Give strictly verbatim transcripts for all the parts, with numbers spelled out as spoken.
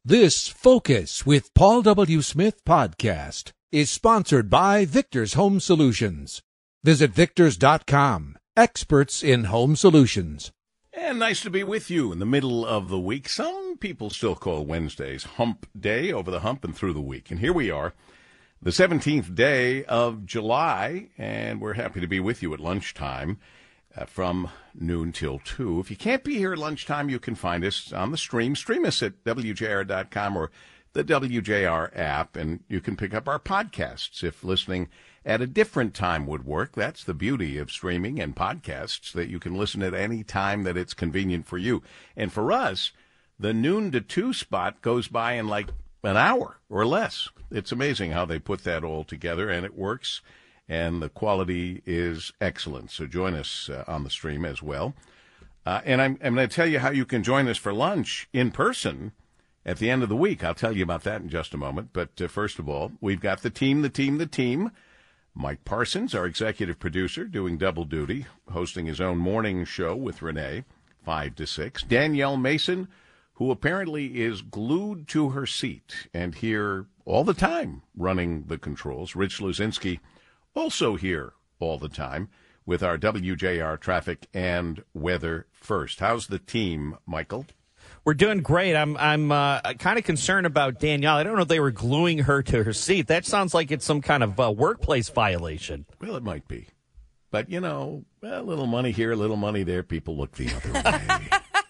This Focus with Paul W. Smith podcast is sponsored by Victor's Home Solutions. Visit victors dot com, experts in home solutions. And nice to be with you in the middle of the week. Some people still call Wednesdays hump day, over the hump and through the week. And here we are, the seventeenth day of July, and we're happy to be with you at lunchtime uh, from noon till two. If you can't be here at lunchtime, you can find us on the stream. Stream us at W J R dot com or the W J R app, and you can pick up our podcasts if listening at a different time would work. That's the beauty of streaming and podcasts, that you can listen at any time that it's convenient for you. And for us, the noon to two spot goes by in like an hour or less. It's amazing how they put that all together, and it works, and the quality is excellent. So join us uh, on the stream as well. Uh, and I'm, I'm going to tell you how you can join us for lunch in person at the end of the week. I'll tell you about that in just a moment. But uh, first of all, we've got the team, the team, the team. Mike Parsons, our executive producer, doing double duty, hosting his own morning show with Renee, five to six. Danielle Mason, who apparently is glued to her seat and here all the time running the controls. Rich Luzinski, also here all the time with our W J R traffic and weather first. How's the team, Michael? We're doing great. I'm I'm uh, kind of concerned about Danielle. I don't know if they were gluing her to her seat. That sounds like it's some kind of uh, workplace violation. Well, it might be. But, you know, a little money here, a little money there. People look the other way.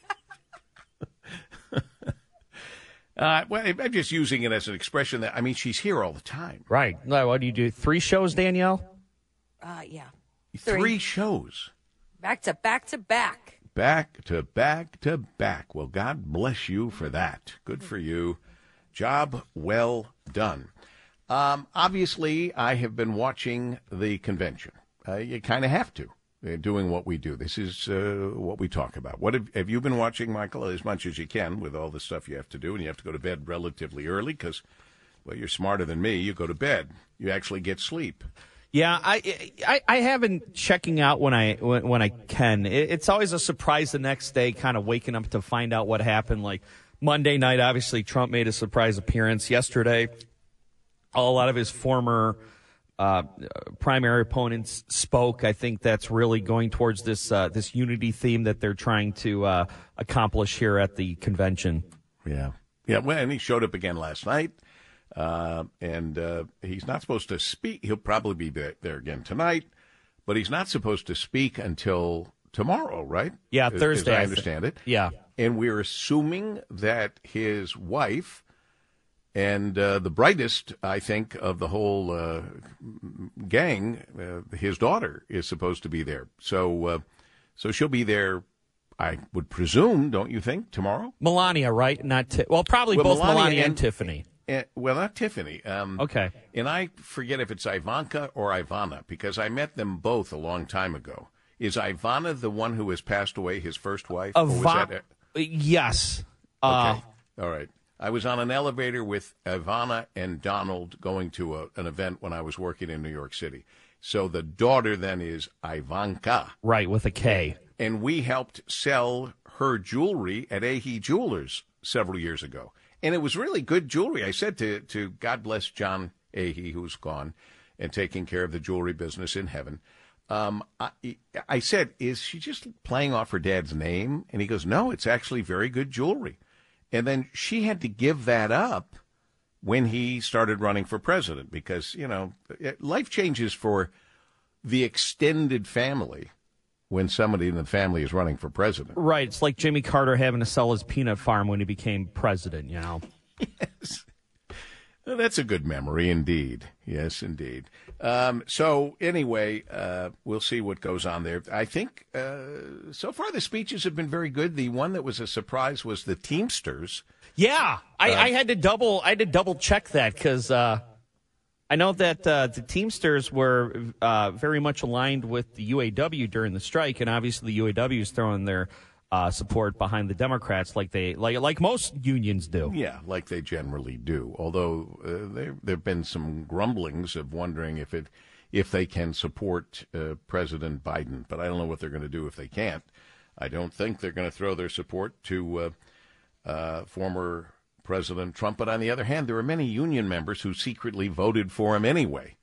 uh, well, I'm just using it as an expression that, I mean, she's here all the time. Right. What do you do? Three shows, Danielle? Uh, yeah. Three, Three shows. Back to back to back. Back to back to back. Well, God bless you for that. Good for you. Job well done. Um, obviously, I have been watching the convention. Uh, you kind of have to, uh, doing what we do. This is uh, what we talk about. What have, have you been watching, Michael, as much as you can with all the stuff you have to do? And you have to go to bed relatively early because, well, you're smarter than me. You go to bed. You actually get sleep. Yeah, I, I I have been checking out when I when, when I can. It, it's always a surprise the next day, kind of waking up to find out what happened. Like Monday night, obviously Trump made a surprise appearance. Yesterday, a lot of his former uh, primary opponents spoke. I think that's really going towards this uh, this unity theme that they're trying to uh, accomplish here at the convention. Yeah, yeah. Well, and he showed up again last night. Uh, and uh, he's not supposed to speak. He'll probably be there again tonight, but he's not supposed to speak until tomorrow, right? Yeah, as, Thursday. As I understand it. Yeah. And we're assuming that his wife and uh, the brightest, I think, of the whole uh, gang, uh, his daughter, is supposed to be there. So, uh, so she'll be there, I would presume, don't you think, tomorrow? Melania, right? Not Ti- well, probably well, both Melania, Melania and, and Tiffany. Uh, well, not Tiffany. Um, okay. And I forget if it's Ivanka or Ivana, because I met them both a long time ago. Is Ivana the one who has passed away, his first wife? Ivana. A- yes. Okay. Uh, All right. I was on an elevator with Ivana and Donald going to a, an event when I was working in New York City. So the daughter then is Ivanka. Right, with a K. And we helped sell her jewelry at Ahee Jewelers several years ago. And it was really good jewelry. I said to, to God bless John Ahee, who's gone and taking care of the jewelry business in heaven. Um, I, I said, is she just playing off her dad's name? And he goes, no, it's actually very good jewelry. And then she had to give that up when he started running for president because, you know, life changes for the extended family when somebody in the family is running for president. Right. It's like Jimmy Carter having to sell his peanut farm when he became president, you know. Yes. Well, that's a good memory indeed. Yes, indeed. Um, so anyway, uh, we'll see what goes on there. I think uh, so far the speeches have been very good. The one that was a surprise was the Teamsters. Yeah. I, Uh, I had to double I had to double check that because uh, I know that uh, the Teamsters were uh, very much aligned with the U A W during the strike, and obviously the U A W is throwing their uh, support behind the Democrats, like they like like most unions do. Yeah, like they generally do. Although uh, there there've been some grumblings of wondering if it if they can support uh, President Biden, but I don't know what they're going to do if they can't. I don't think they're going to throw their support to uh, uh, former President Trump. But on the other hand, there are many union members who secretly voted for him anyway.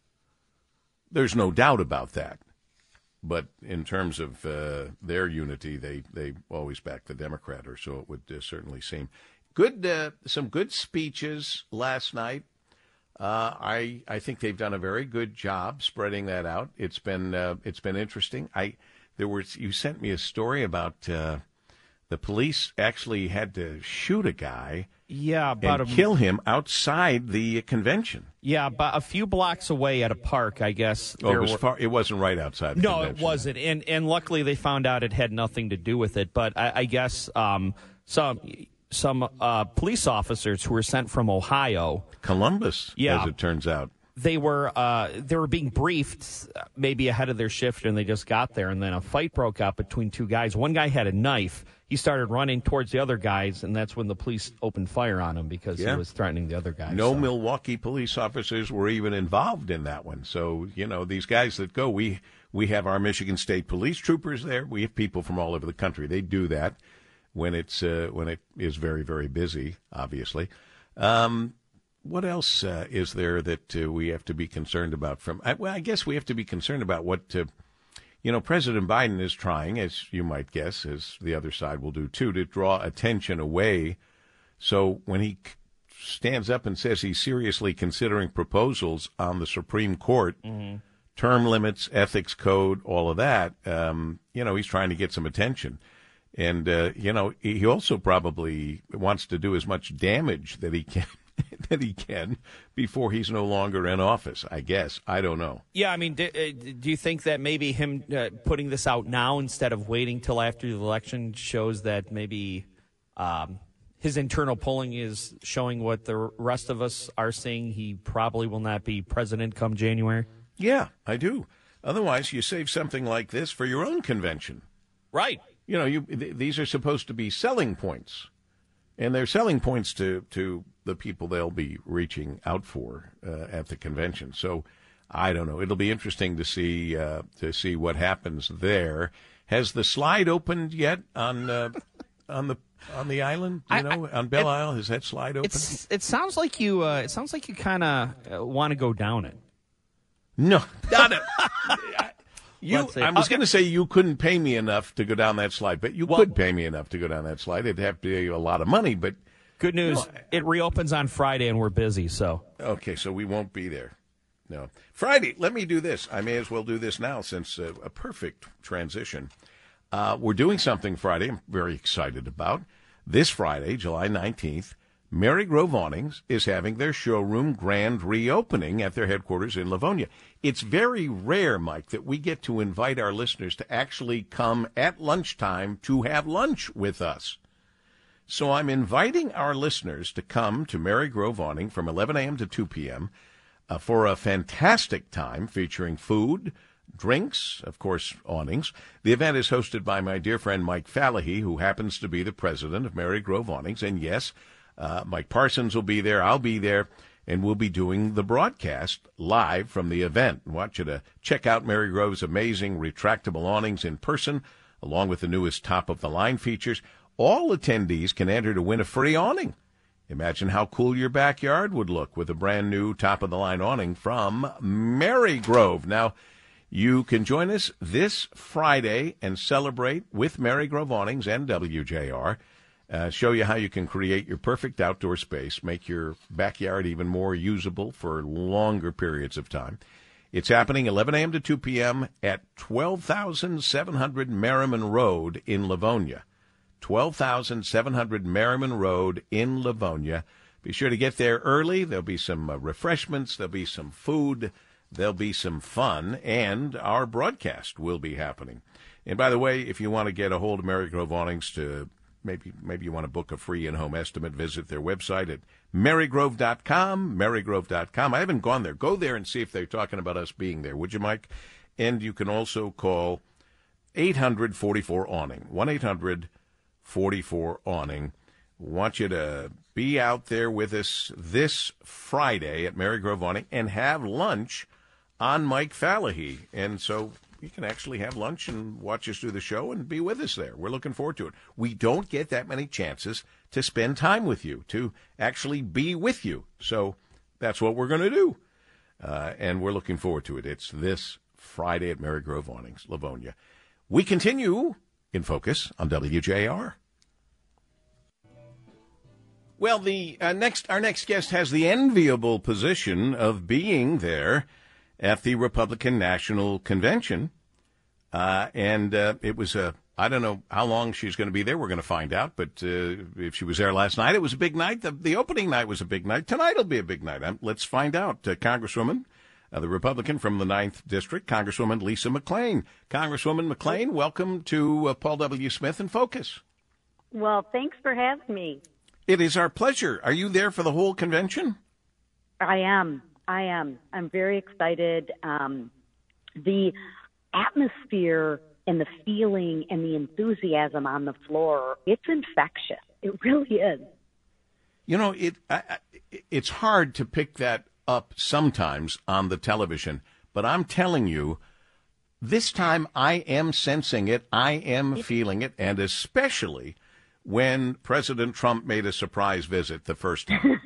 There's no doubt about that. But in terms of uh, their unity, they, they always back the Democrat, or so it would uh, certainly seem. Good, uh, some good speeches last night. Uh, I I think they've done a very good job spreading that out. It's been uh, it's been interesting. I there was you sent me a story about uh, the police actually had to shoot a guy. Yeah, about and a, kill him outside the convention. Yeah, about a few blocks away at a park, I guess. Oh, it was were, far. It wasn't right outside the no, convention. it wasn't, and and luckily they found out it had nothing to do with it. But I, I guess um, some some uh, police officers who were sent from Ohio, Columbus, yeah, as it turns out. They were uh, they were being briefed maybe ahead of their shift, and they just got there, and then a fight broke out between two guys. One guy had a knife. He started running towards the other guys, and that's when the police opened fire on him because yeah. he was threatening the other guys. No so. Milwaukee police officers were even involved in that one. So, you know, these guys that go, we we have our Michigan State police troopers there. We have people from all over the country. They do that when it's uh, when it is very, very busy, obviously. Um, what else uh, is there that uh, we have to be concerned about? From I, well, I guess we have to be concerned about what uh, You know, President Biden is trying, as you might guess, as the other side will do too, to draw attention away. So when he c- stands up and says he's seriously considering proposals on the Supreme Court, mm-hmm. term limits, ethics code, all of that, um, you know, he's trying to get some attention. And, uh, you know, he also probably wants to do as much damage that he can. that he can before he's no longer in office, I guess. I don't know. Yeah, I mean, do, uh, do you think that maybe him uh, putting this out now instead of waiting till after the election shows that maybe um, his internal polling is showing what the rest of us are seeing? He probably will not be president come January? Yeah, I do. Otherwise, you save something like this for your own convention. Right. You know, you th- these are supposed to be selling points. And they're selling points to, to the people they'll be reaching out for uh, at the convention. So I don't know. It'll be interesting to see uh, to see what happens there. Has the slide opened yet on uh, on the on the island? You I, know, I, on Belle it, Isle, has that slide opened? It's, it sounds like you. Uh, it sounds like you kind of uh, want to go down it. No, not it. You, I was okay. going to say you couldn't pay me enough to go down that slide, but you well, could pay me enough to go down that slide. It'd have to be a lot of money, but good news, no, it reopens on Friday, and we're busy. So okay, so we won't be there. No, Friday. Let me do this. I may as well do this now, since uh, a perfect transition. Uh, we're doing something Friday. I'm very excited about this Friday, July nineteenth. Mary Grove Awnings is having their showroom grand reopening at their headquarters in Livonia. It's very rare, Mike, that we get to invite our listeners to actually come at lunchtime to have lunch with us. So I'm inviting our listeners to come to Mary Grove Awning from eleven a.m. to two p.m. Uh, for a fantastic time featuring food, drinks, of course, awnings. The event is hosted by my dear friend Mike Fallahy, who happens to be the president of Mary Grove Awnings. And yes, Uh, Mike Parsons will be there. I'll be there, and we'll be doing the broadcast live from the event. I want you to check out Mary Grove's amazing retractable awnings in person, along with the newest top-of-the-line features. All attendees can enter to win a free awning. Imagine how cool your backyard would look with a brand-new top-of-the-line awning from Mary Grove. Now, you can join us this Friday and celebrate with Mary Grove Awnings and W J R. Uh, show you how you can create your perfect outdoor space, make your backyard even more usable for longer periods of time. It's happening eleven a.m. to two p.m. at twelve thousand seven hundred Merriman Road in Livonia. twelve thousand seven hundred Merriman Road in Livonia. Be sure to get there early. There'll be some uh, refreshments. There'll be some food. There'll be some fun. And our broadcast will be happening. And by the way, if you want to get a hold of Mary Grove Awnings to Maybe maybe you want to book a free in-home estimate, visit their website at marygrove dot com, marygrove dot com. I haven't gone there. Go there and see if they're talking about us being there, would you, Mike? And you can also call eight hundred forty-four awning, one eight hundred forty-four awning. Want you to be out there with us this Friday at Mary Grove Awning and have lunch on Mike Fallahy. And so you can actually have lunch and watch us do the show and be with us there. We're looking forward to it. We don't get that many chances to spend time with you, to actually be with you. So that's what we're going to do. Uh, and we're looking forward to it. It's this Friday at Marygrove Awnings, Livonia. We continue in focus on W J R. Well, the uh, next our next guest has the enviable position of being there at the Republican National Convention. Uh, and uh, it was a, I don't know how long she's going to be there. We're going to find out. But uh, if she was there last night, it was a big night. The, the opening night was a big night. Tonight will be a big night. Um, let's find out. Uh, Congresswoman, uh, the Republican from the ninth District, Congresswoman Lisa McClain. Congresswoman McClain, welcome to uh, Paul W. Smith in Focus. Well, thanks for having me. It is our pleasure. Are you there for the whole convention? I am. I am. I'm very excited. Um, the atmosphere and the feeling and the enthusiasm on the floor, it's infectious. It really is. You know, it I, I, it's hard to pick that up sometimes on the television, but I'm telling you, this time I am sensing it, I am feeling it, and especially when President Trump made a surprise visit the first time.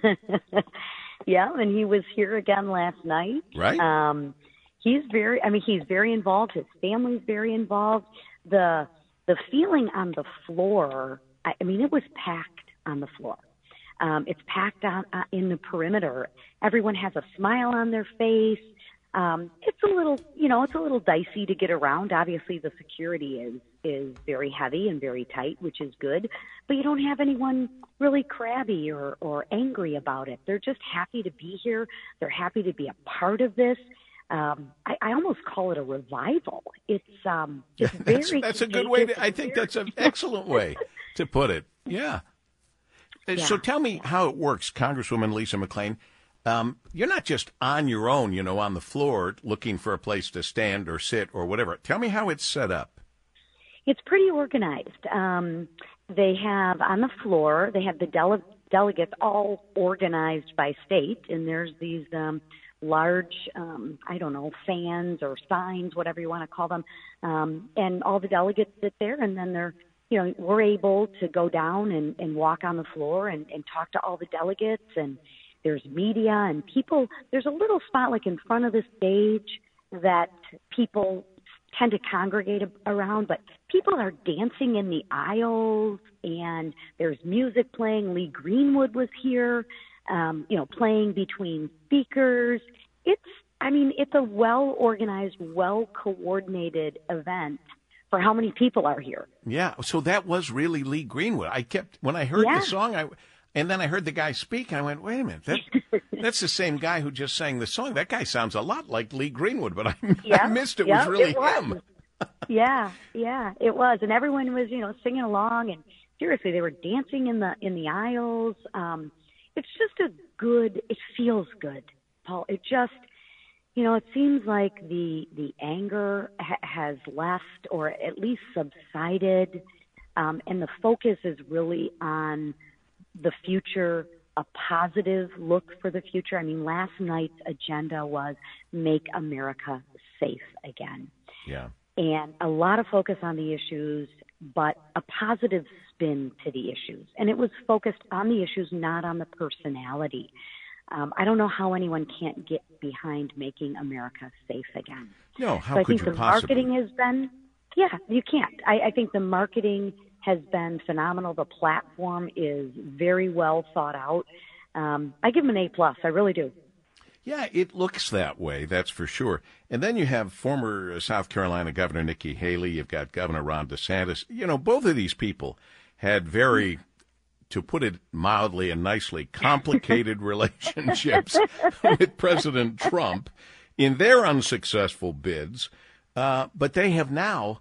Yeah, and he was here again last night. Right. Um, he's very, I mean, he's very involved. His family's very involved. The the feeling on the floor, I, I mean, it was packed on the floor. Um, it's packed on uh, in the perimeter. Everyone has a smile on their face. Um, it's a little, you know, it's a little dicey to get around. Obviously, the security is is very heavy and very tight, which is good. But you don't have anyone really crabby or, or angry about it. They're just happy to be here. They're happy to be a part of this. Um, I, I almost call it a revival. It's um, just very. that's, that's a good way. To, I think that's an excellent way to put it. Yeah. Yeah. So tell me how it works, Congresswoman Lisa McClain. Um, you're not just on your own, you know, on the floor looking for a place to stand or sit or whatever. Tell me how it's set up. It's pretty organized. Um, they have on the floor, they have the dele- delegates all organized by state, and there's these um, large, um, I don't know, fans or signs, whatever you want to call them, um, and all the delegates sit there, and then they're, you know, we're able to go down and, and walk on the floor and, and talk to all the delegates, and there's media and people. There's a little spot like in front of the stage that people tend to congregate around, but people are dancing in the aisles, and there's music playing. Lee Greenwood was here, um, you know, playing between speakers. It's, I mean, it's a well-organized, well-coordinated event for how many people are here. Yeah, so that was really Lee Greenwood. I kept, when I heard yeah. the song, I, and then I heard the guy speak, I went, wait a minute, that, that's the same guy who just sang the song. That guy sounds a lot like Lee Greenwood, but I, yeah. I missed it. Yeah, was really it was. him. yeah, yeah, it was. And everyone was, you know, singing along, and seriously, they were dancing in the in the aisles. Um, it's just a good, it feels good, Paul. It just, you know, it seems like the the anger ha- has left, or at least subsided, um, and the focus is really on the future, a positive look for the future. I mean, last night's agenda was make America safe again. Yeah. And a lot of focus on the issues, but a positive spin to the issues. And it was focused on the issues, not on the personality. Um, I don't know how anyone can't get behind making America safe again. No, how so I could think you the possibly? marketing has been, yeah, you can't. I, I think the marketing has been phenomenal. The platform is very well thought out. Um, I give them an A plus. I really do. Yeah, it looks that way, that's for sure. And then you have former South Carolina Governor Nikki Haley. You've got Governor Ron DeSantis. You know, both of these people had very, to put it mildly and nicely, complicated relationships with President Trump in their unsuccessful bids. Uh, but they have now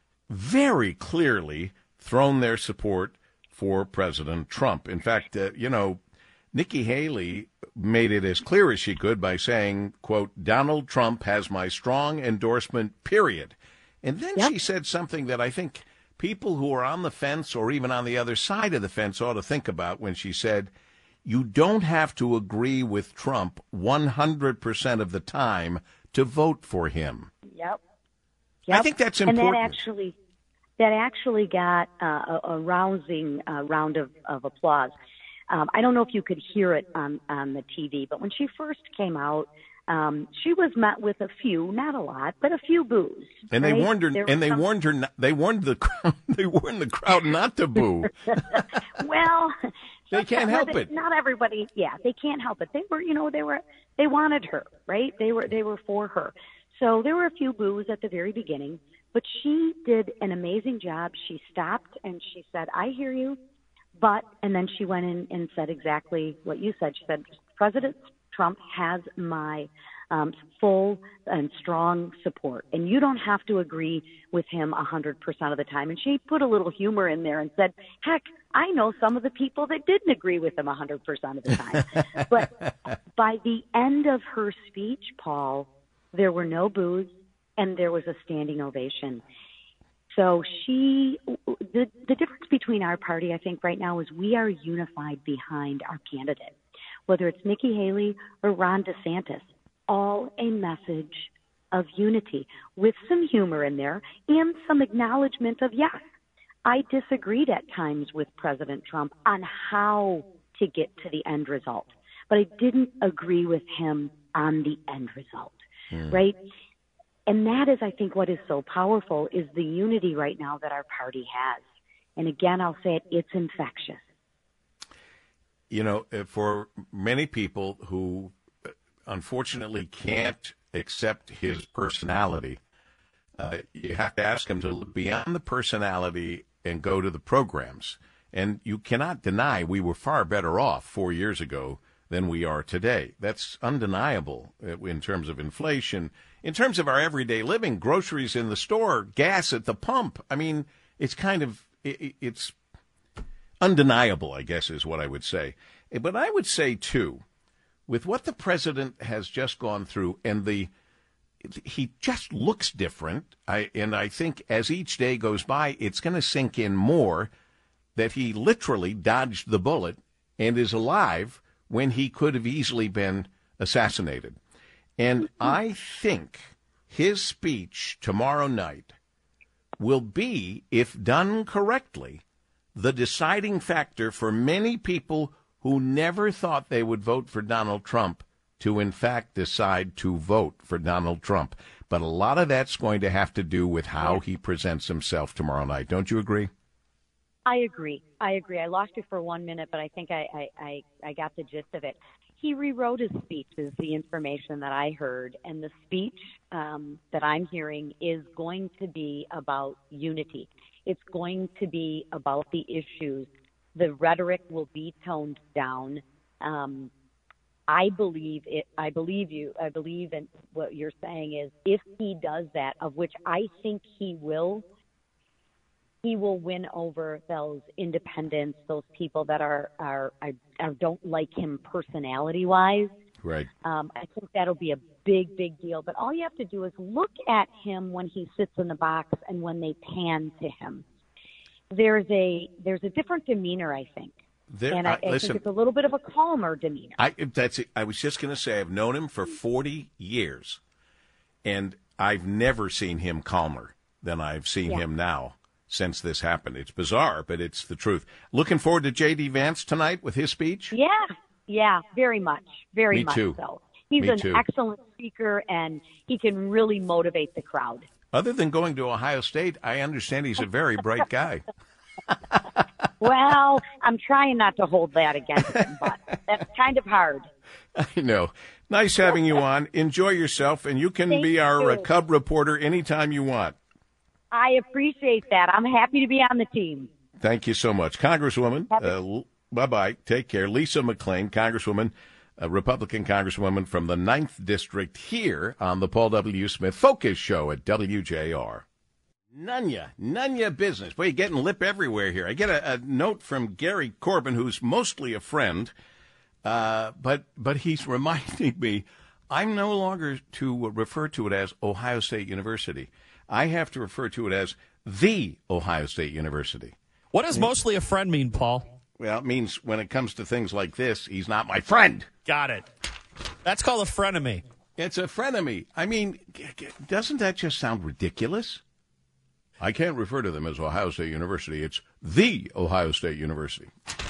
very clearly thrown their support for President Trump. In fact, uh, you know, Nikki Haley made it as clear as she could by saying, quote, Donald Trump has my strong endorsement, period. And then Yep. she said something that I think people who are on the fence or even on the other side of the fence ought to think about when she said, you don't have to agree with Trump one hundred percent of the time to vote for him. Yep. Yep. I think that's And important. that actually, that actually got uh, a, a rousing uh, round of, of applause. Um, I don't know if you could hear it on, on the T V, but when she first came out, um, she was met with a few, not a lot, but a few boos. And right? they warned her. There And they some... warned her. Not, they warned the crowd. They warned the crowd not to boo. Well, they can't help not, it. Not everybody. Yeah, they can't help it. They were, you know, they were. They wanted her, right? They were. They were for her. So there were a few boos at the very beginning, but she did an amazing job. She stopped and she said, "I hear you." But, and then she went in and said exactly what you said. She said, President Trump has my um, full and strong support, and you don't have to agree with him one hundred percent of the time. And she put a little humor in there and said, heck, I know some of the people that didn't agree with him one hundred percent of the time. But by the end of her speech, Paul, there were no boos, and there was a standing ovation. So she, the, the difference between our party, I think, right now is we are unified behind our candidate, whether it's Nikki Haley or Ron DeSantis, all a message of unity with some humor in there and some acknowledgement of, yes, I disagreed at times with President Trump on how to get to the end result, but I didn't agree with him on the end result, mm. right? And that is, I think, what is so powerful is the unity right now that our party has. And again, I'll say it, it's infectious. You know, for many people who unfortunately can't accept his personality, uh, you have to ask him to look beyond the personality and go to the programs. And you cannot deny we were far better off four years ago than we are today. That's undeniable in terms of inflation, in terms of our everyday living, groceries in the store, gas at the pump. I mean, it's kind of, it's undeniable, I guess is what I would say. But I would say, too, with what the president has just gone through, and the he just looks different, I, and I think as each day goes by, it's going to sink in more that he literally dodged the bullet and is alive when he could have easily been assassinated. And I think his speech tomorrow night will be, if done correctly, the deciding factor for many people who never thought they would vote for Donald Trump to, in fact, decide to vote for Donald Trump. But a lot of that's going to have to do with how he presents himself tomorrow night. Don't you agree? I agree. I agree. I lost you for one minute, but I think I, I, I, I got the gist of it. He rewrote his speech, is the information that I heard, and the speech um, that I'm hearing is going to be about unity. It's going to be about the issues. The rhetoric will be toned down. Um, I believe it. I believe you. I believe in what you're saying is if he does that, of which I think he will, he will win over those independents, those people that are, are, are, are don't like him personality-wise. Right. Um, I think that'll be a big, big deal. But all you have to do is look at him when he sits in the box and when they pan to him. There's a there's a different demeanor, I think. There, and I, I, I listen, think it's a little bit of a calmer demeanor. I, that's it. I was just going to say I've known him for forty years, and I've never seen him calmer than I've seen yeah. him now since this happened. It's bizarre, but it's the truth. Looking forward to J D. Vance tonight with his speech? Yeah, yeah, very much, very Me much too. so. He's Me an too. excellent speaker, and he can really motivate the crowd. Other than going to Ohio State, I understand he's a very bright guy. Well, I'm trying not to hold that against him, but that's kind of hard. I know. Nice having you on. Enjoy yourself, and you can Thank be our uh, you. Cub reporter anytime you want. I appreciate that. I'm happy to be on the team. Thank you so much. Congresswoman, uh, bye-bye. Take care. Lisa McClain, Congresswoman, a Republican Congresswoman from the ninth District here on the Paul W. Smith Focus Show at W J R. None ya, none ya business. Boy, you're getting lip everywhere here. I get a, a note from Gary Corbin, who's mostly a friend, uh, but but he's reminding me I'm no longer to refer to it as Ohio State University. I have to refer to it as the Ohio State University. What does mostly a friend mean, Paul? Well, it means when it comes to things like this, he's not my friend. Got it. That's called a frenemy. It's a frenemy. I mean, doesn't that just sound ridiculous? I can't refer to them as Ohio State University. It's the Ohio State University.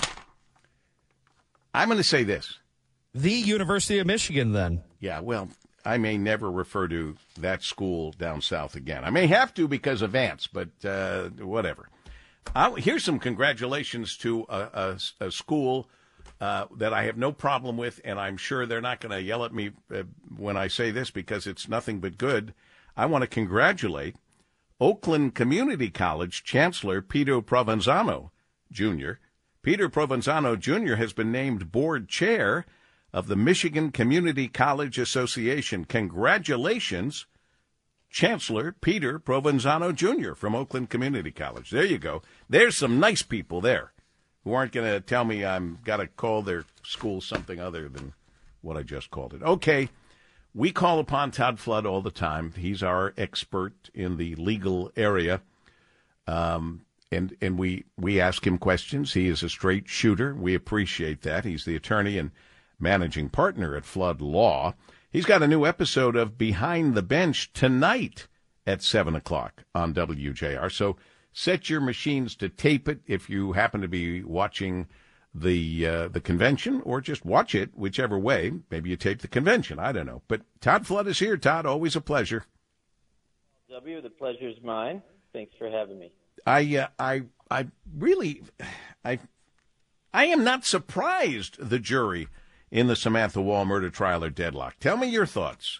I'm going to say this. The University of Michigan, then. Yeah, well, I may never refer to that school down south again. I may have to because of Vance, but uh, whatever. I'll, here's some congratulations to a, a, a school uh, that I have no problem with, and I'm sure they're not going to yell at me uh, when I say this because it's nothing but good. I want to congratulate Oakland Community College Chancellor Peter Provenzano, Junior Peter Provenzano, Junior has been named board chair of the Michigan Community College Association. Congratulations, Chancellor Peter Provenzano, Junior from Oakland Community College. There you go. There's some nice people there who aren't going to tell me I'm got to call their school something other than what I just called it. Okay, we call upon Todd Flood all the time. He's our expert in the legal area, um, and and we we ask him questions. He is a straight shooter. We appreciate that. He's the attorney and managing partner at Flood Law. He's got a new episode of Behind the Bench tonight at seven o'clock on W J R. So set your machines to tape it if you happen to be watching the uh, the convention, or just watch it, whichever way. Maybe you tape the convention. I don't know. But Todd Flood is here. Todd, always a pleasure. W, the pleasure is mine. Thanks for having me. I uh, I I really I I am not surprised the jury in the Samantha Wall murder trial are deadlocked. Tell me your thoughts.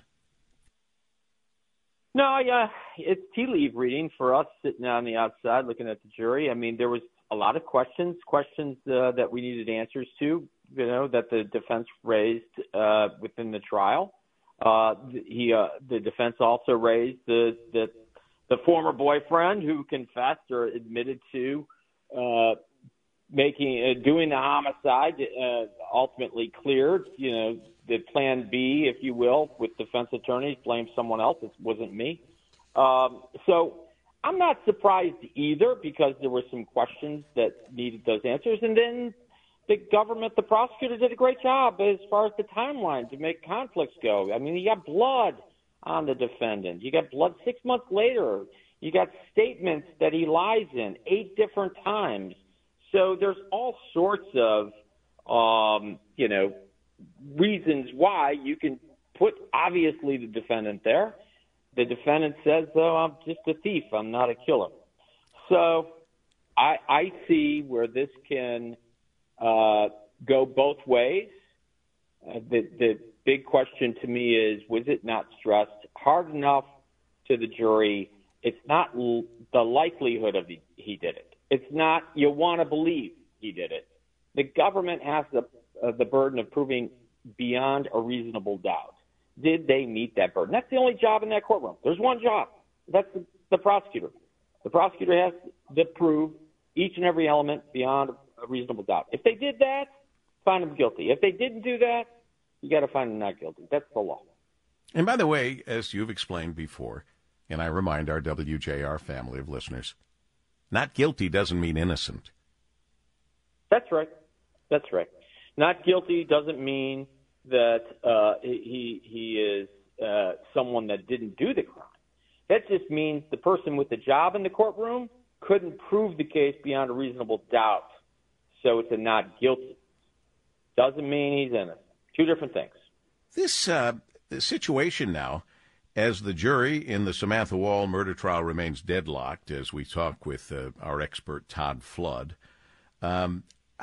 No, yeah, it's tea leaf reading for us sitting on the outside looking at the jury. I mean, there was a lot of questions, questions uh, that we needed answers to, you know, that the defense raised uh, within the trial. Uh, he, uh, the defense also raised the, the the former boyfriend who confessed or admitted to uh, making uh, doing the homicide, uh, ultimately cleared. You know, the plan B, if you will, with defense attorneys blamed someone else. It wasn't me. Um, so I'm not surprised either, because there were some questions that needed those answers. And then the government, the prosecutor, did a great job as far as the timeline to make conflicts go. I mean, you got blood on the defendant. You got blood six months later. You got statements that he lies in eight different times. So there's all sorts of, um, you know, reasons why you can put, obviously, the defendant there. The defendant says, oh, I'm just a thief. I'm not a killer. So I, I see where this can uh, go both ways. Uh, the, the big question to me is, was it not stressed hard enough to the jury? It's not l- the likelihood of the, he did it. It's not you want to believe he did it. The government has the, uh, the burden of proving beyond a reasonable doubt. Did they meet that burden? That's the only job in that courtroom. There's one job. That's the, the prosecutor. The prosecutor has to prove each and every element beyond a reasonable doubt. If they did that, find them guilty. If they didn't do that, you got to find them not guilty. That's the law. And by the way, as you've explained before, and I remind our W J R family of listeners, not guilty doesn't mean innocent. That's right. That's right. Not guilty doesn't mean that uh, he he is uh, someone that didn't do the crime. That just means the person with the job in the courtroom couldn't prove the case beyond a reasonable doubt. So it's a not guilty. Doesn't mean he's innocent. Two different things. This uh, the situation now, as the jury in the Samantha Wall murder trial remains deadlocked, as we talk with uh, our expert Todd Flood, um,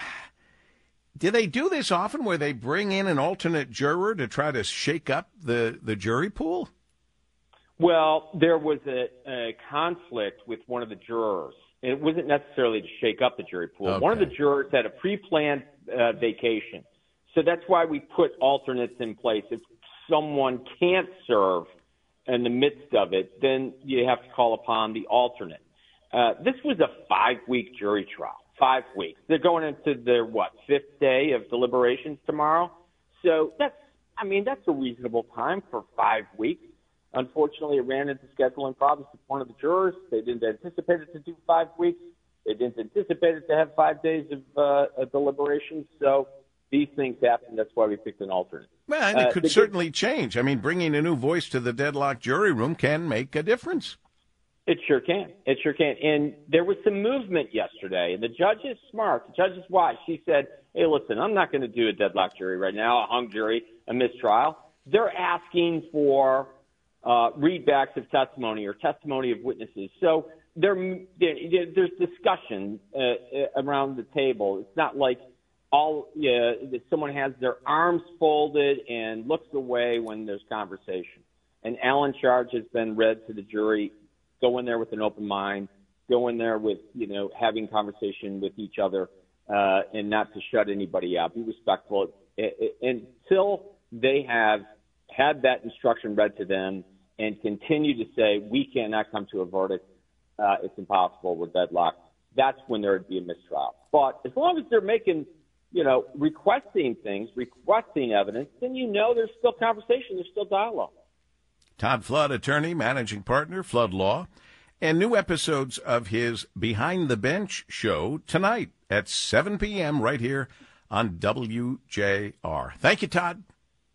do they do this often where they bring in an alternate juror to try to shake up the, the jury pool? Well, there was a, a conflict with one of the jurors. It wasn't necessarily to shake up the jury pool. Okay. One of the jurors had a pre-planned uh, vacation. So that's why we put alternates in place. If someone can't serve in the midst of it, then you have to call upon the alternate. Uh, this was a five-week jury trial. Five weeks. They're going into their, what, fifth day of deliberations tomorrow? So that's, I mean, that's a reasonable time for five weeks. Unfortunately, it ran into scheduling problems with one of the jurors. They didn't anticipate it to do five weeks. They didn't anticipate it to have five days of uh, deliberations. So these things happen. That's why we picked an alternate. Well, and it Uh, could the- certainly change. I mean, bringing a new voice to the deadlocked jury room can make a difference. It sure can. It sure can. And there was some movement yesterday, and the judge is smart. The judge is wise. She said, hey, listen, I'm not going to do a deadlock jury right now, a hung jury, a mistrial. They're asking for uh, readbacks of testimony or testimony of witnesses. So there, there's discussion uh, around the table. It's not like all uh, that someone has their arms folded and looks away when there's conversation. An Allen charge has been read to the jury. Go in there with an open mind. Go in there with, you know, having conversation with each other uh, and not to shut anybody out. Be respectful. It, it, until they have had that instruction read to them and continue to say, we cannot come to a verdict, uh, it's impossible, we're deadlocked, that's when there would be a mistrial. But as long as they're making, you know, requesting things, requesting evidence, then you know there's still conversation, there's still dialogue. Todd Flood, attorney, managing partner, Flood Law, and new episodes of his Behind the Bench show tonight at seven p.m. right here on W J R. Thank you, Todd.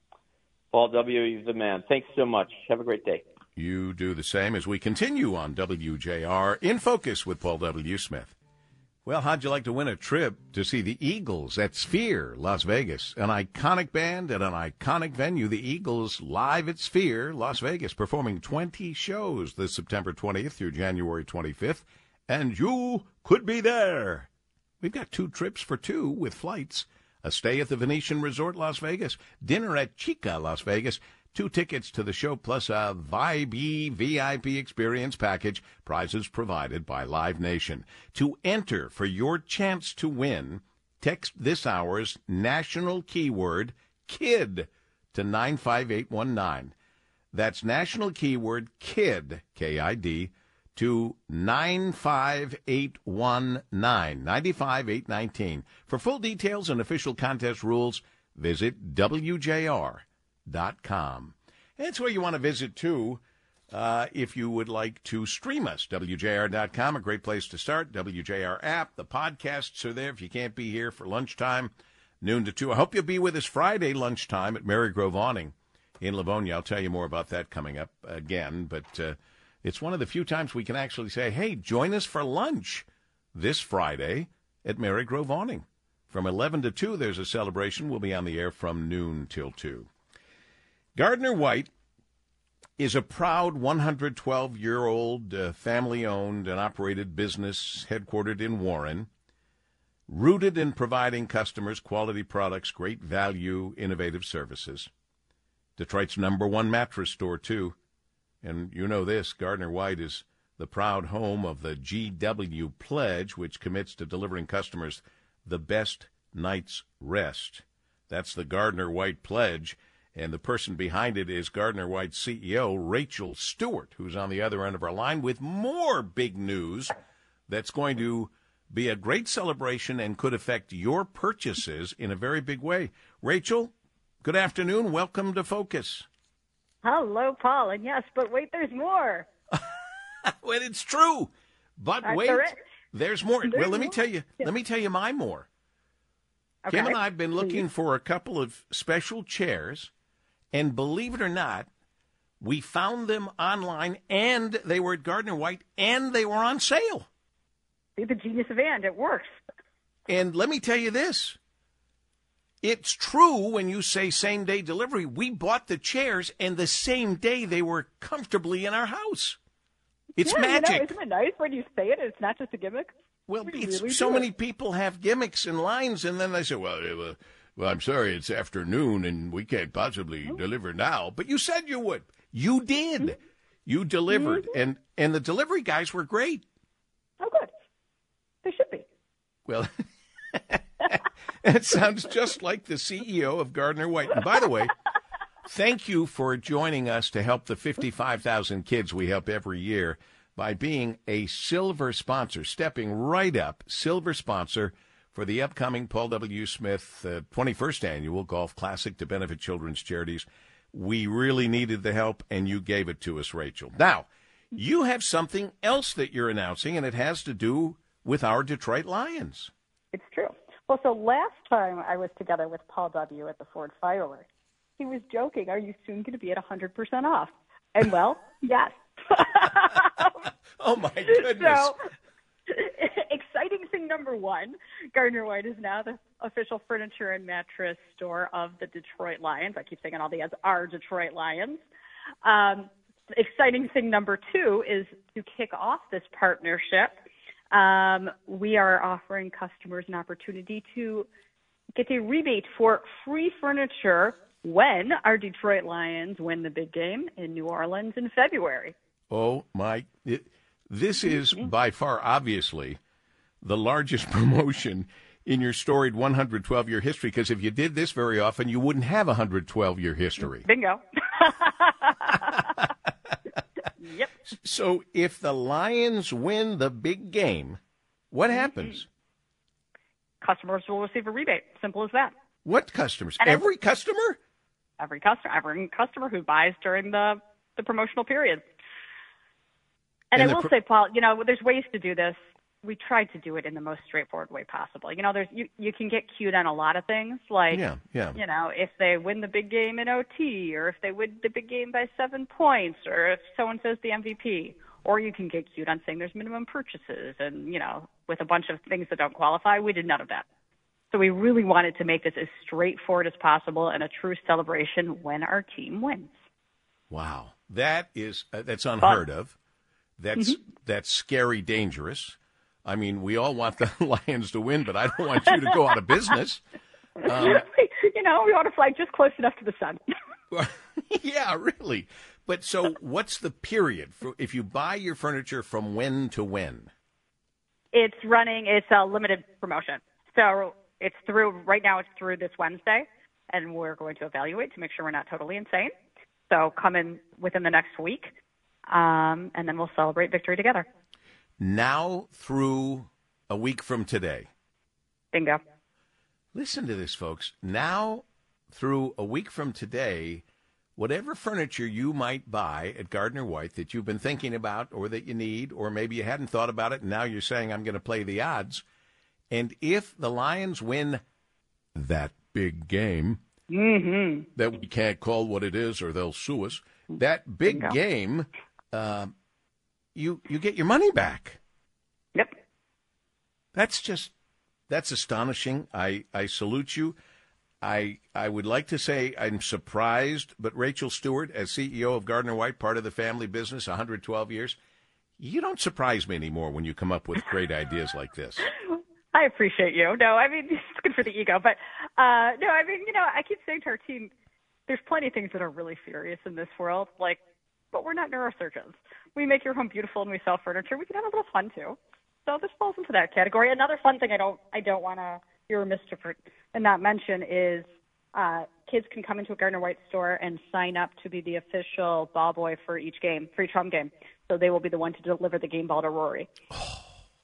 Paul W., you're the man. Thanks so much. Have a great day. You do the same as we continue on W J R In Focus with Paul W. Smith. Well, how'd you like to win a trip to see the Eagles at Sphere, Las Vegas? An iconic band at an iconic venue, the Eagles live at Sphere, Las Vegas, performing twenty shows this September twentieth through January twenty-fifth, and you could be there. We've got two trips for two with flights, a stay at the Venetian Resort, Las Vegas, dinner at Chica, Las Vegas, two tickets to the show, plus a Vibe V I P experience package, prizes provided by Live Nation. To enter for your chance to win, text this hour's national keyword, KID, to nine five eight one nine. That's national keyword, KID, K I D, to nine five eight one nine, nine five eight one nine. For full details and official contest rules, visit W J R dot com. That's where you want to visit, too, uh, if you would like to stream us. W J R dot com, a great place to start. W J R app. The podcasts are there if you can't be here for lunchtime, noon to two. I hope you'll be with us Friday lunchtime at Marygrove Awning in Livonia. I'll tell you more about that coming up again. But uh, it's one of the few times we can actually say, hey, join us for lunch this Friday at Marygrove Awning. From eleven to two, there's a celebration. We'll be on the air from noon till two. Gardner White is a proud one hundred twelve-year-old uh, family-owned and operated business headquartered in Warren, rooted in providing customers quality products, great value, innovative services. Detroit's number one mattress store, too. And you know this, Gardner White is the proud home of the G W Pledge, which commits to delivering customers the best night's rest. That's the Gardner White Pledge. And the person behind it is Gardner White's C E O, Rachel Stewart, who's on the other end of our line with more big news that's going to be a great celebration and could affect your purchases in a very big way. Rachel, good afternoon. Welcome to Focus. Hello, Paul. And yes, but wait, there's more. Well, it's true. But Uh, wait, there is. there's more. There's well, let me more. tell you, Yeah. let me tell you my more. Okay. Kim and I have been looking Please. for a couple of special chairs, and believe it or not, we found them online, and they were at Gardner White, and they were on sale. See the genius of and. It works. And let me tell you this. It's true when you say same-day delivery. We bought the chairs, and the same day they were comfortably in our house. It's yeah, magic. You know, isn't it nice when you say it? It's not just a gimmick. Well, We it's, really so do many it. people have gimmicks and lines, and then they say, well, uh, well, I'm sorry, it's afternoon, and we can't possibly Oh. deliver now. But you said you would. You did. Mm-hmm. You delivered, and, and the delivery guys were great. Oh, good. They should be. Well, it sounds just like the C E O of Gardner White. And by the way, thank you for joining us to help the fifty-five thousand kids we help every year by being a silver sponsor, stepping right up, silver sponsor for the upcoming Paul W. Smith uh, twenty-first Annual Golf Classic to benefit children's charities. We really needed the help, and you gave it to us, Rachel. Now, you have something else that you're announcing, and it has to do with our Detroit Lions. It's true. Well, so last time I was together with Paul W. at the Ford Fireworks, he was joking, are you soon going to be at one hundred percent off? And, well, yes, Oh, my goodness. So, exciting thing number one, Gardner White is now the official furniture and mattress store of the Detroit Lions. I keep saying all the ads are Detroit Lions. Um, exciting thing number two is to kick off this partnership. Um, we are offering customers an opportunity to get a rebate for free furniture when our Detroit Lions win the big game in New Orleans in February. Oh, my. It, this is by far, obviously, the largest promotion in your storied one hundred twelve year history, because if you did this very often, you wouldn't have a one hundred twelve year history. Bingo. Yep. So if the Lions win the big game, what happens? Customers will receive a rebate. Simple as that. What customers? And Every customer? Every customer, every customer who buys during the, the promotional period. And, And I the will pr- say, Paul, you know, there's ways to do this. We tried to do it in the most straightforward way possible. You know, there's you, you can get cued on a lot of things, like, Yeah, yeah. you know, if they win the big game in O T, or if they win the big game by seven points, or if someone says the M V P. Or you can get cued on saying there's minimum purchases and, you know, with a bunch of things that don't qualify. We did none of that. So we really wanted to make this as straightforward as possible and a true celebration when our team wins. Wow. That is, uh, that's unheard of. That's, Mm-hmm. that's scary dangerous. I mean, we all want the Lions to win, but I don't want you to go out of business. Um, you know, we want to fly just close enough to the sun. Yeah, really. But so what's the period for if you buy your furniture from when to when? It's running, it's a limited promotion. So it's through, right now it's through this Wednesday, and we're going to evaluate to make sure we're not totally insane. So come in within the next week, um, and then we'll celebrate victory together. Now through a week from today. Bingo. Listen to this, folks. Now through a week from today, whatever furniture you might buy at Gardner White that you've been thinking about or that you need, or maybe you hadn't thought about it and now you're saying, I'm going to play the odds. And if the Lions win that big game Mm-hmm. that we can't call what it is or they'll sue us, that big Bingo. game, uh, you you get your money back. Yep. That's just, that's astonishing. I, I salute you. I I would like to say I'm surprised, but Rachel Stewart, as C E O of Gardner White, part of the family business, one hundred twelve years, you don't surprise me anymore when you come up with great ideas like this. I appreciate you. No, I mean, it's good for the ego. But, uh, no, I mean, you know, I keep saying to our team, there's plenty of things that are really serious in this world, like, but we're not neurosurgeons. We make your home beautiful and we sell furniture. We can have a little fun, too. So this falls into that category. Another fun thing I don't I don't want to be remiss to and not mention is uh, kids can come into a Gardner White store and sign up to be the official ball boy for each game, for each home game. So they will be the one to deliver the game ball to Rory. Oh,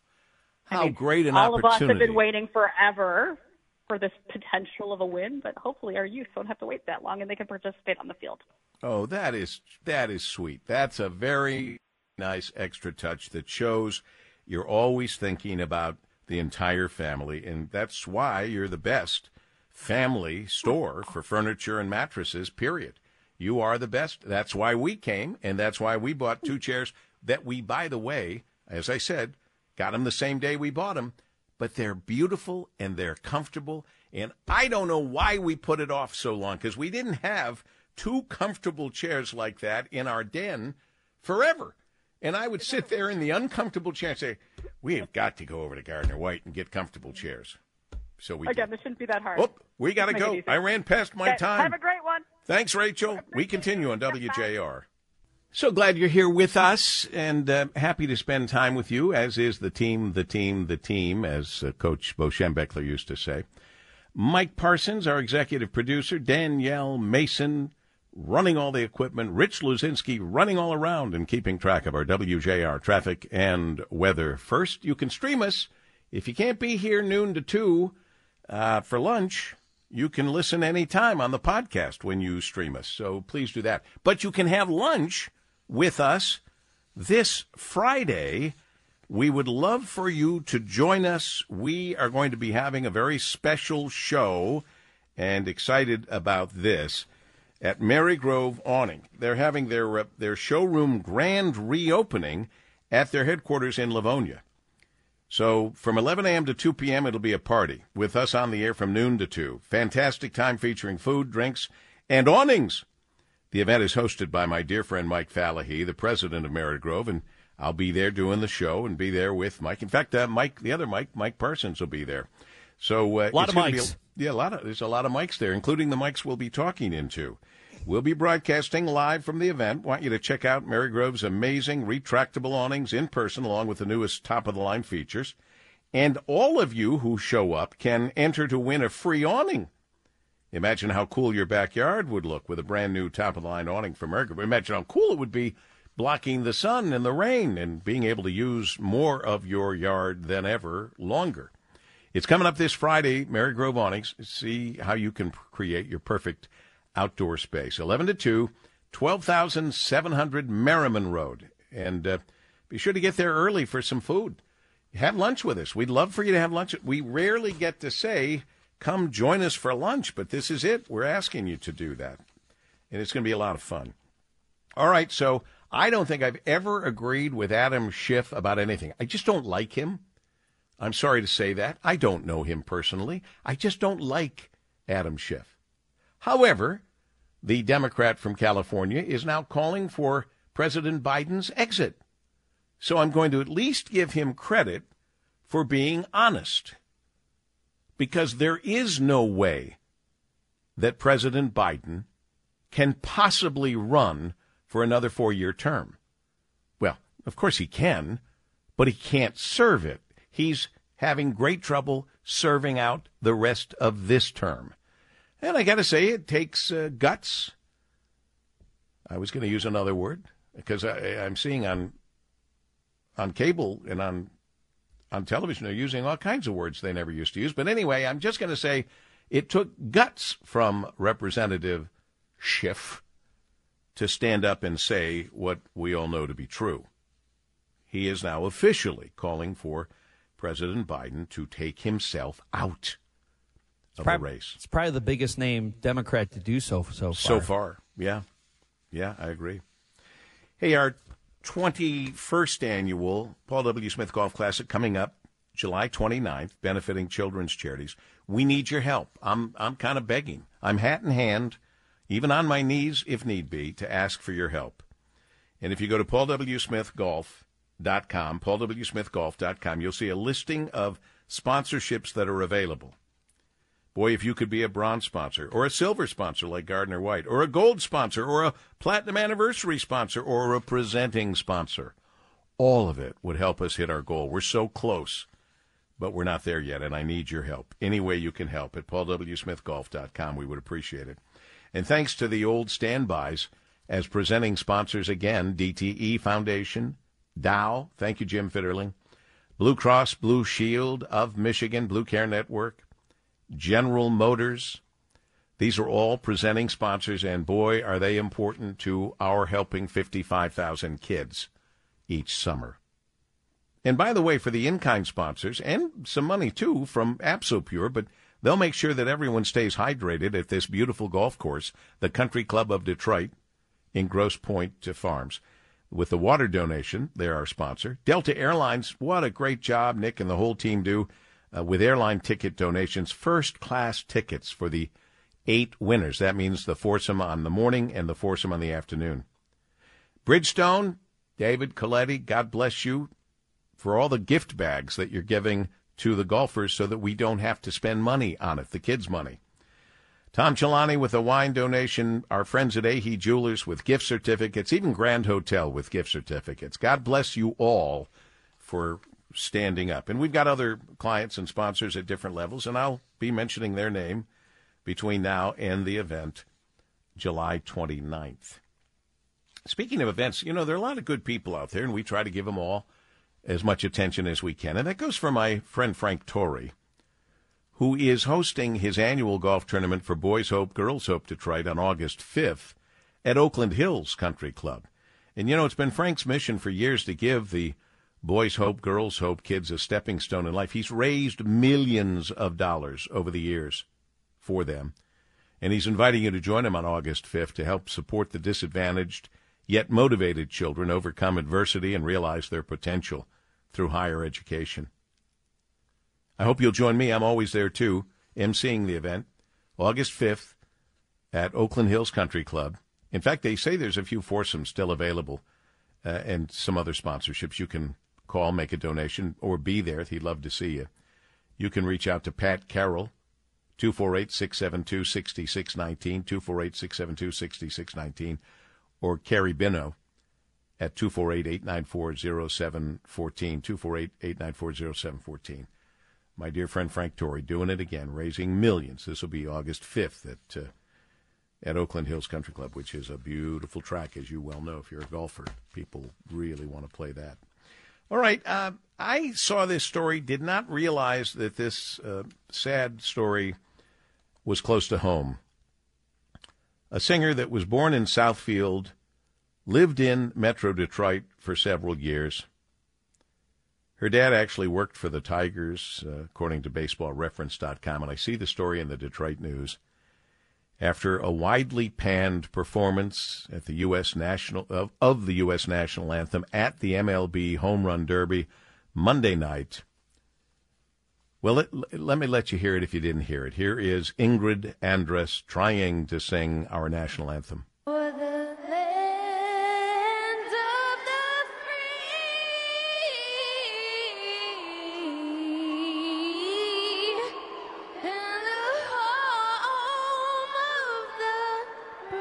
how I mean, great an all opportunity. of us have been waiting forever for this potential of a win, but hopefully our youth don't have to wait that long and they can participate on the field. Oh, that is that is sweet. That's a very nice extra touch that shows you're always thinking about the entire family, and that's why you're the best family store for furniture and mattresses, period. You are the best. That's why we came, and that's why we bought two chairs that we, by the way, as I said, got them the same day we bought them, but they're beautiful and they're comfortable, and I don't know why we put it off so long, because we didn't have two comfortable chairs like that in our den forever. And I would sit there in the uncomfortable chair and say, we have got to go over to Gardner White and get comfortable chairs. So we Again, did. this shouldn't be that hard. Oh, we got to Make it go. easy. I ran past my Okay, time. Have a great one. Thanks, Rachel. We continue on W J R. So glad you're here with us, and uh, happy to spend time with you, as is the team, the team, the team, as uh, Coach Bo Schembechler used to say. Mike Parsons, our executive producer, Danielle Mason, running all the equipment, Rich Luzinski running all around and keeping track of our W J R traffic and weather. First, you can stream us. If you can't be here noon to two uh, for lunch, you can listen anytime on the podcast when you stream us. So please do that. But you can have lunch with us this Friday. We would love for you to join us. We are going to be having a very special show and excited about this. at Marygrove Awning. They're having their uh, their showroom grand reopening at their headquarters in Livonia. So from eleven a.m. to two p.m., it'll be a party with us on the air from noon to two. Fantastic time featuring food, drinks, and awnings. The event is hosted by my dear friend Mike Fallahy, the president of Marygrove, and I'll be there doing the show and be there with Mike. In fact, uh, Mike, the other Mike, Mike Parsons, will be there. So uh, a lot it's of Be mics. a, yeah, a lot of there's a lot of mics there, including the mics we'll be talking into. We'll be broadcasting live from the event. Want you to check out Marygrove's amazing retractable awnings in person, along with the newest top-of-the-line features. And all of you who show up can enter to win a free awning. Imagine how cool your backyard would look with a brand-new top-of-the-line awning from Marygrove. Imagine how cool it would be blocking the sun and the rain and being able to use more of your yard than ever longer. It's coming up this Friday, Marygrove Awnings. See how you can create your perfect outdoor space. eleven to two, twelve thousand seven hundred Merriman Road. And uh, be sure to get there early for some food. Have lunch with us. We'd love for you to have lunch. We rarely get to say, come join us for lunch, but this is it. We're asking you to do that. And it's going to be a lot of fun. All right, so I don't think I've ever agreed with Adam Schiff about anything. I just don't like him. I'm sorry to say that. I don't know him personally. I just don't like Adam Schiff. However, the Democrat from California is now calling for President Biden's exit. So I'm going to at least give him credit for being honest. Because there is no way that President Biden can possibly run for another four-year term. Well, of course he can, but he can't serve it. He's having great trouble serving out the rest of this term. And I got to say, it takes uh, guts. I was going to use another word because I, I'm seeing on on cable and on on television they're using all kinds of words they never used to use. But anyway, I'm just going to say it took guts from Representative Schiff to stand up and say what we all know to be true. He is now officially calling for President Biden to take himself out of probably, the race. It's probably the biggest name Democrat to do so so far. So far, yeah. Yeah, I agree. Hey, our twenty-first annual Paul W. Smith Golf Classic coming up July twenty-ninth, benefiting children's charities. We need your help. I'm I'm kind of begging. I'm hat in hand, even on my knees if need be, to ask for your help. And if you go to paul w smith golf dot com, paul w smith golf dot com, you'll see a listing of sponsorships that are available. Boy, if you could be a bronze sponsor, or a silver sponsor like Gardner White, or a gold sponsor, or a platinum anniversary sponsor, or a presenting sponsor, all of it would help us hit our goal. We're so close, but we're not there yet, and I need your help. Any way you can help at paul w smith golf dot com, we would appreciate it. And thanks to the old standbys as presenting sponsors again, D T E Foundation, Dow, thank you, Jim Fitterling, Blue Cross Blue Shield of Michigan, Blue Care Network, General Motors. These are all presenting sponsors, and boy, are they important to our helping fifty-five thousand kids each summer. And by the way, for the in-kind sponsors, and some money too from AbsoPure, but they'll make sure that everyone stays hydrated at this beautiful golf course, the Country Club of Detroit in Grosse Pointe Farms. With the water donation, they're our sponsor. Delta Airlines, what a great job Nick and the whole team do uh, with airline ticket donations. First-class tickets for the eight winners. That means the foursome on the morning and the foursome on the afternoon. Bridgestone, David Coletti, God bless you for all the gift bags that you're giving to the golfers so that we don't have to spend money on it, the kids' money. Tom Chelani with a wine donation, our friends at Ahee Jewelers with gift certificates, even Grand Hotel with gift certificates. God bless you all for standing up. And we've got other clients and sponsors at different levels, and I'll be mentioning their name between now and the event, July twenty-ninth. Speaking of events, you know, there are a lot of good people out there, and we try to give them all as much attention as we can. And that goes for my friend Frank Torrey, who is hosting his annual golf tournament for Boys Hope, Girls Hope Detroit on August fifth at Oakland Hills Country Club. And, you know, it's been Frank's mission for years to give the Boys Hope, Girls Hope kids a stepping stone in life. He's raised millions of dollars over the years for them. And he's inviting you to join him on August fifth to help support the disadvantaged yet motivated children overcome adversity and realize their potential through higher education. I hope you'll join me. I'm always there, too, emceeing the event, August fifth at Oakland Hills Country Club. In fact, they say there's a few foursomes still available uh, and some other sponsorships. You can call, make a donation, or be there. He'd love to see you. You can reach out to Pat Carroll, two four eight, six seven two, six six one nine, two four eight, six seven two, six six one nine, or Carrie Bino at two four eight, eight nine four, zero seven one four, two four eight, eight nine four, zero seven one four. My dear friend Frank Torrey doing it again, raising millions. This will be August fifth at uh, at Oakland Hills Country Club, which is a beautiful track, as you well know. If you're a golfer, people really want to play that. All right, uh, I saw this story, did not realize that this uh, sad story was close to home. A singer that was born in Southfield, lived in Metro Detroit for several years. Her dad actually worked for the Tigers, uh, according to baseball reference dot com, and I see the story in the Detroit News. After a widely panned performance at the U S national of, of the U S national anthem at the M L B Home Run Derby Monday night. Well, let, let me let you hear it if you didn't hear it. Here is Ingrid Andress trying to sing our national anthem. For the land of the free and the home of the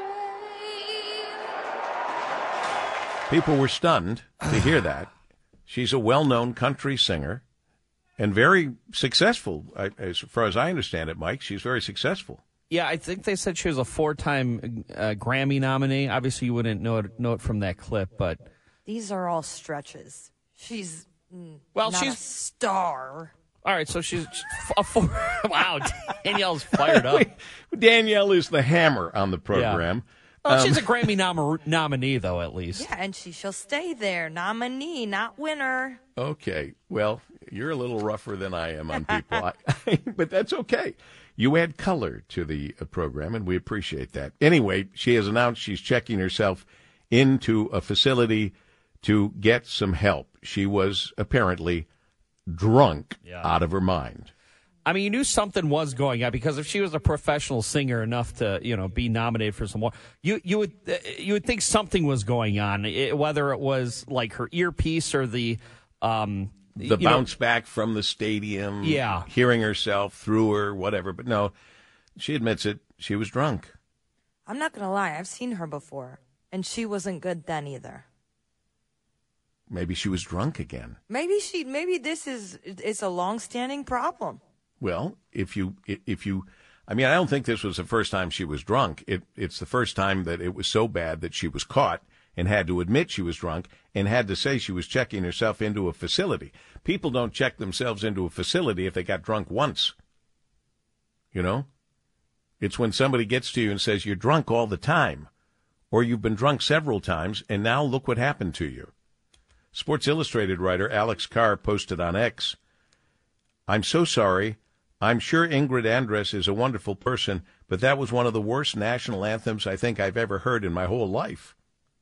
brave. People were stunned to hear that. She's a well-known country singer and very successful, as far as I understand it, Mike. She's very successful. Yeah, I think they said she was a four-time uh, Grammy nominee. Obviously, you wouldn't know it, know it from that clip, but These are all stretches. She's mm, Well, not she's- a star. all right. So she's a four. Wow, Danielle's fired up. Danielle is the hammer on the program. Well, Um, she's a Grammy nom- nominee, though, at least. Yeah, and she shall stay there. Nominee, not winner. Okay, well, you're a little rougher than I am on people, I, but that's okay. You add color to the uh, program, and we appreciate that. Anyway, she has announced she's checking herself into a facility to get some help. She was apparently drunk Yeah. out of her mind. I mean, you knew something was going on because if she was a professional singer enough to, you know, be nominated for some more, you you would uh, you would think something was going on, it, whether it was like her earpiece or the um The you know, bounce back from the stadium, Yeah. hearing herself through her, whatever. But no, she admits it. She was drunk. I'm not going to lie. I've seen her before, and she wasn't good then either. Maybe she was drunk again. Maybe she, maybe this is, it's a long-standing problem. Well, if you, if you, I mean, I don't think this was the first time she was drunk. It, it's the first time that it was so bad that she was caught and had to admit she was drunk and had to say she was checking herself into a facility. People don't check themselves into a facility if they got drunk once. You know? It's when somebody gets to you and says, you're drunk all the time, or you've been drunk several times, and now look what happened to you. Sports Illustrated writer Alex Carr posted on X, I'm so sorry. I'm sure Ingrid Andress is a wonderful person, but that was one of the worst national anthems I think I've ever heard in my whole life.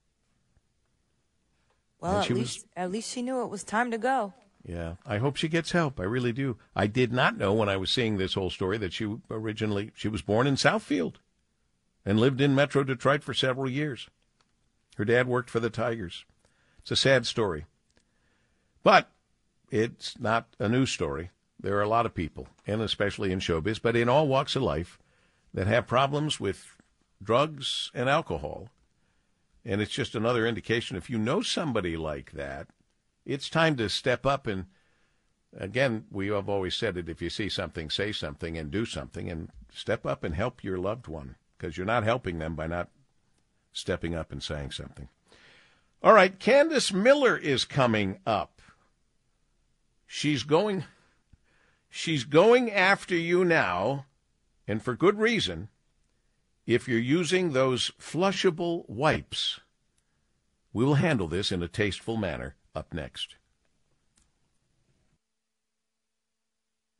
Well, And at she least, was- at least she knew it was time to go. Yeah, I hope she gets help. I really do. I did not know when I was seeing this whole story that she originally, she was born in Southfield and lived in Metro Detroit for several years. Her dad worked for the Tigers. It's a sad story. But it's not a news story. There are a lot of people, and especially in showbiz, but in all walks of life, that have problems with drugs and alcohol. And it's just another indication. If you know somebody like that, it's time to step up. And again, we have always said it, if you see something, say something and do something, and step up and help your loved one, because you're not helping them by not stepping up and saying something. All right, Candace Miller is coming up. She's going, she's going after you now, and for good reason, if you're using those flushable wipes. We will handle this in a tasteful manner up next.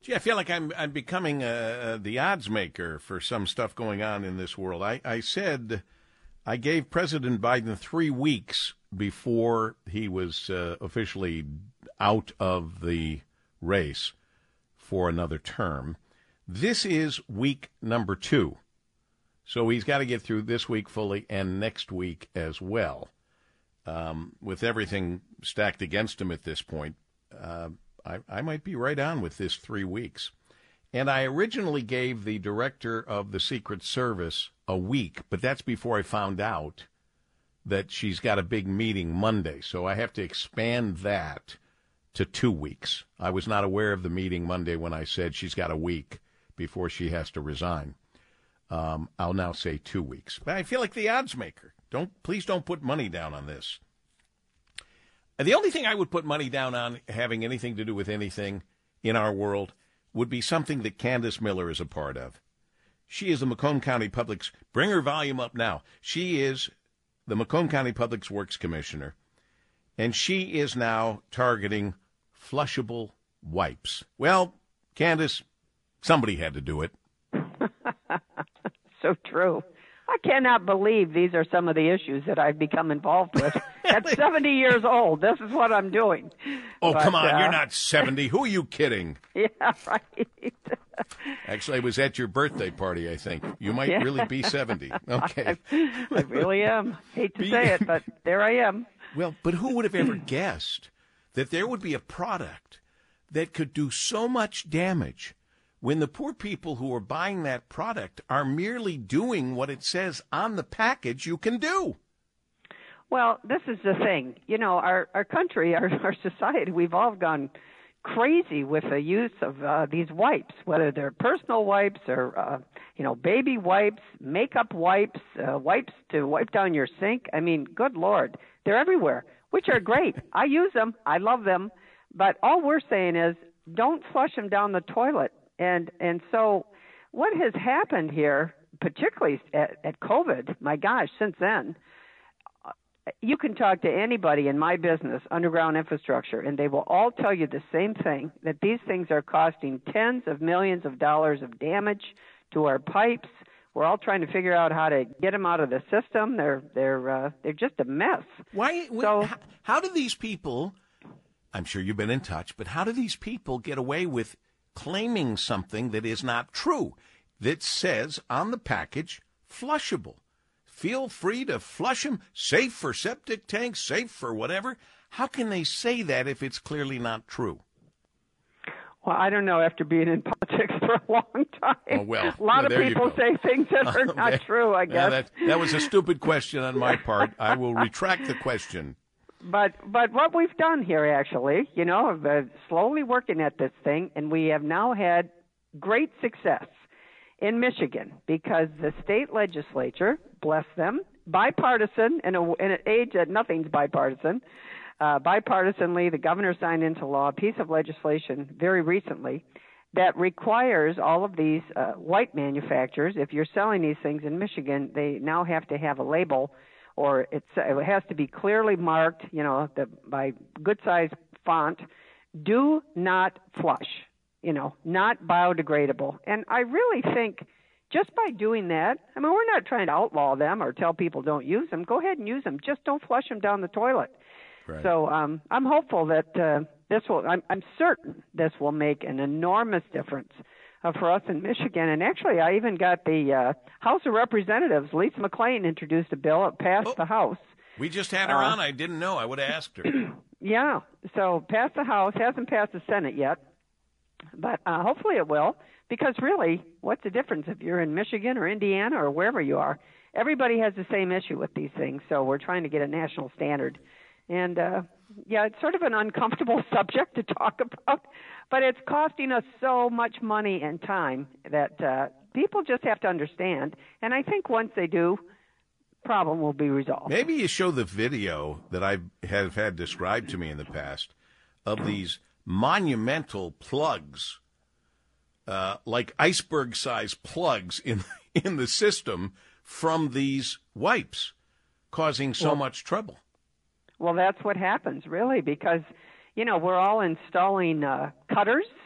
Gee, I feel like I'm I'm becoming uh, the odds maker for some stuff going on in this world. I, I said I gave President Biden three weeks before he was uh, officially out of the race for another term. This is week number two. So he's got to get through this week fully and next week as well. Um, with everything stacked against him at this point, uh, I, I might be right on with this three weeks. And I originally gave the director of the Secret Service a week, but that's before I found out that she's got a big meeting Monday. So I have to expand that to two weeks. I was not aware of the meeting Monday when I said she's got a week before she has to resign. Um, I'll now say two weeks. But I feel like the odds maker. Don't please don't put money down on this. The only thing I would put money down on having anything to do with anything in our world would be something that Candace Miller is a part of. She is the Macomb County Public's, bring her volume up now. She is the Macomb County Public Works Commissioner, and she is now targeting flushable wipes. Well, Candace, somebody had to do it. So true. I cannot believe these are some of the issues that I've become involved with. At seventy years old, this is what I'm doing. Oh, But, come on, uh, you're not seventy. Who are you kidding? Yeah, right. Actually, I was at your birthday party, I think. You might Yeah. really be seventy. Okay. I, I really am. Hate to say it, but there I am. Well, but who would have ever guessed that there would be a product that could do so much damage when the poor people who are buying that product are merely doing what it says on the package you can do? Well, this is the thing. You know, our, our country, our, our society, we've all gone crazy with the use of uh, these wipes, whether they're personal wipes or, uh, you know, baby wipes, makeup wipes, uh, wipes to wipe down your sink. I mean, good Lord, they're everywhere, which are great. I use them. I love them. But all we're saying is don't flush them down the toilet. And and so what has happened here, particularly at, at COVID, my gosh, since then, you can talk to anybody in my business, underground infrastructure, and they will all tell you the same thing, that these things are costing tens of millions of dollars of damage to our pipes. We're all trying to figure out how to get them out of the system. They're they're uh, they're just a mess. Why? So, how, how do these people, I'm sure you've been in touch, but how do these people get away with claiming something that is not true, that says on the package, flushable? Feel free to flush them, safe for septic tanks, safe for whatever. How can they say that if it's clearly not true? Well, I don't know. After being in politics for a long time, Oh, well, a lot yeah, there of you people go. say things that are not Okay. true, I Now, guess. that, that was a stupid question on my part. I will retract the question. But but what we've done here, actually, you know, uh, slowly working at this thing, and we have now had great success in Michigan because the state legislature, bless them, bipartisan in, a, in an age that nothing's bipartisan, uh, bipartisanly, the governor signed into law a piece of legislation very recently that requires all of these uh, white manufacturers, if you're selling these things in Michigan, they now have to have a label, or it's, it has to be clearly marked, you know, the, by good size font, do not flush, you know, not biodegradable. And I really think just by doing that, I mean, we're not trying to outlaw them or tell people don't use them. Go ahead and use them. Just don't flush them down the toilet. Right. So um, I'm hopeful that uh, this will, I'm, I'm certain this will make an enormous difference uh, for us in Michigan. And actually, I even got the uh, House of Representatives, Lisa McClain, introduced a bill. It passed Oh. the House. We just had her Uh, on. I didn't know. I would have asked her. Yeah, so passed the House, hasn't passed the Senate yet, but uh, hopefully it will, because really, what's the difference if you're in Michigan or Indiana or wherever you are? Everybody has the same issue with these things, so we're trying to get a national standard. And, uh, yeah, it's sort of an uncomfortable subject to talk about, but it's costing us so much money and time that uh, people just have to understand, and I think once they do, problem will be resolved. Maybe you show the video that I have had described to me in the past of these monumental plugs, uh, like iceberg-sized plugs in in the system from these wipes, causing so Well- much trouble. Well, that's what happens, really, because, you know, we're all installing uh, cutters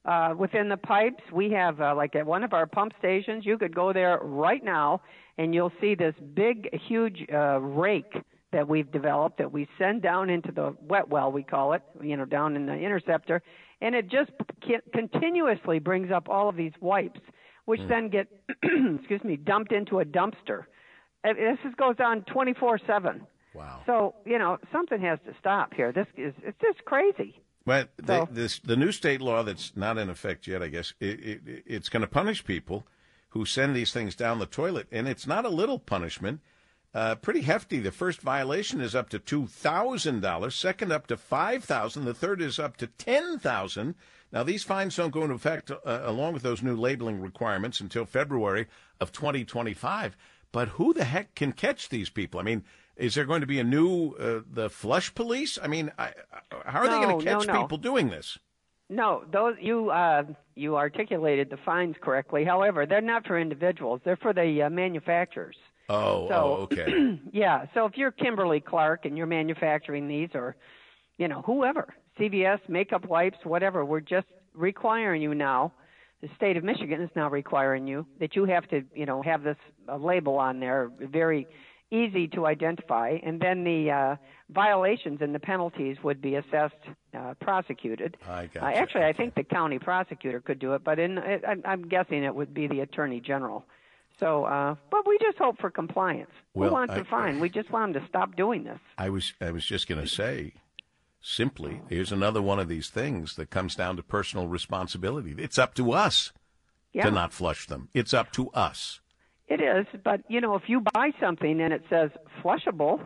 uh, within the pipes. We have, uh, like at one of our pump stations, you could go there right now and you'll see this big, huge uh, rake that we've developed that we send down into the wet well, we call it, you know, down in the interceptor. And it just continuously brings up all of these wipes, which mm. then get, excuse me, dumped into a dumpster. This just goes on twenty-four seven. Wow. So, you know, something has to stop here. This is, it's just crazy. Well, so, the, this, the new state law that's not in effect yet, I guess, it, it, it's going to punish people who send these things down the toilet. And it's not a little punishment. Uh, pretty hefty. The first violation is up to two thousand dollars, second up to five thousand dollars, the third is up to ten thousand dollars. Now, these fines don't go into effect uh, along with those new labeling requirements until February of twenty twenty-five. But who the heck can catch these people? I mean, is there going to be a new, uh, the flush police? I mean, I, how are no, they going to catch no, no. people doing this? No, those you uh, you articulated the fines correctly. However, they're not for individuals. They're for the uh, manufacturers. Oh, so, oh, okay. Yeah, so if you're Kimberly-Clark and you're manufacturing these, or, you know, whoever, C V S, makeup wipes, whatever, we're just requiring you now, the state of Michigan is now requiring you that you have to, you know, have this uh, label on there, very easy to identify, and then the uh, violations and the penalties would be assessed, uh, prosecuted. I got uh, you. Actually, okay. I think the county prosecutor could do it, but in, it, I'm, I'm guessing it would be the attorney general. So, uh, but we just hope for compliance. Well, we want I, to fine. We just want them to stop doing this. I was I was just going to say, simply, here's another one of these things that comes down to personal responsibility. It's up to us yeah. to not flush them. It's up to us. It is, but, you know, if you buy something and it says flushable,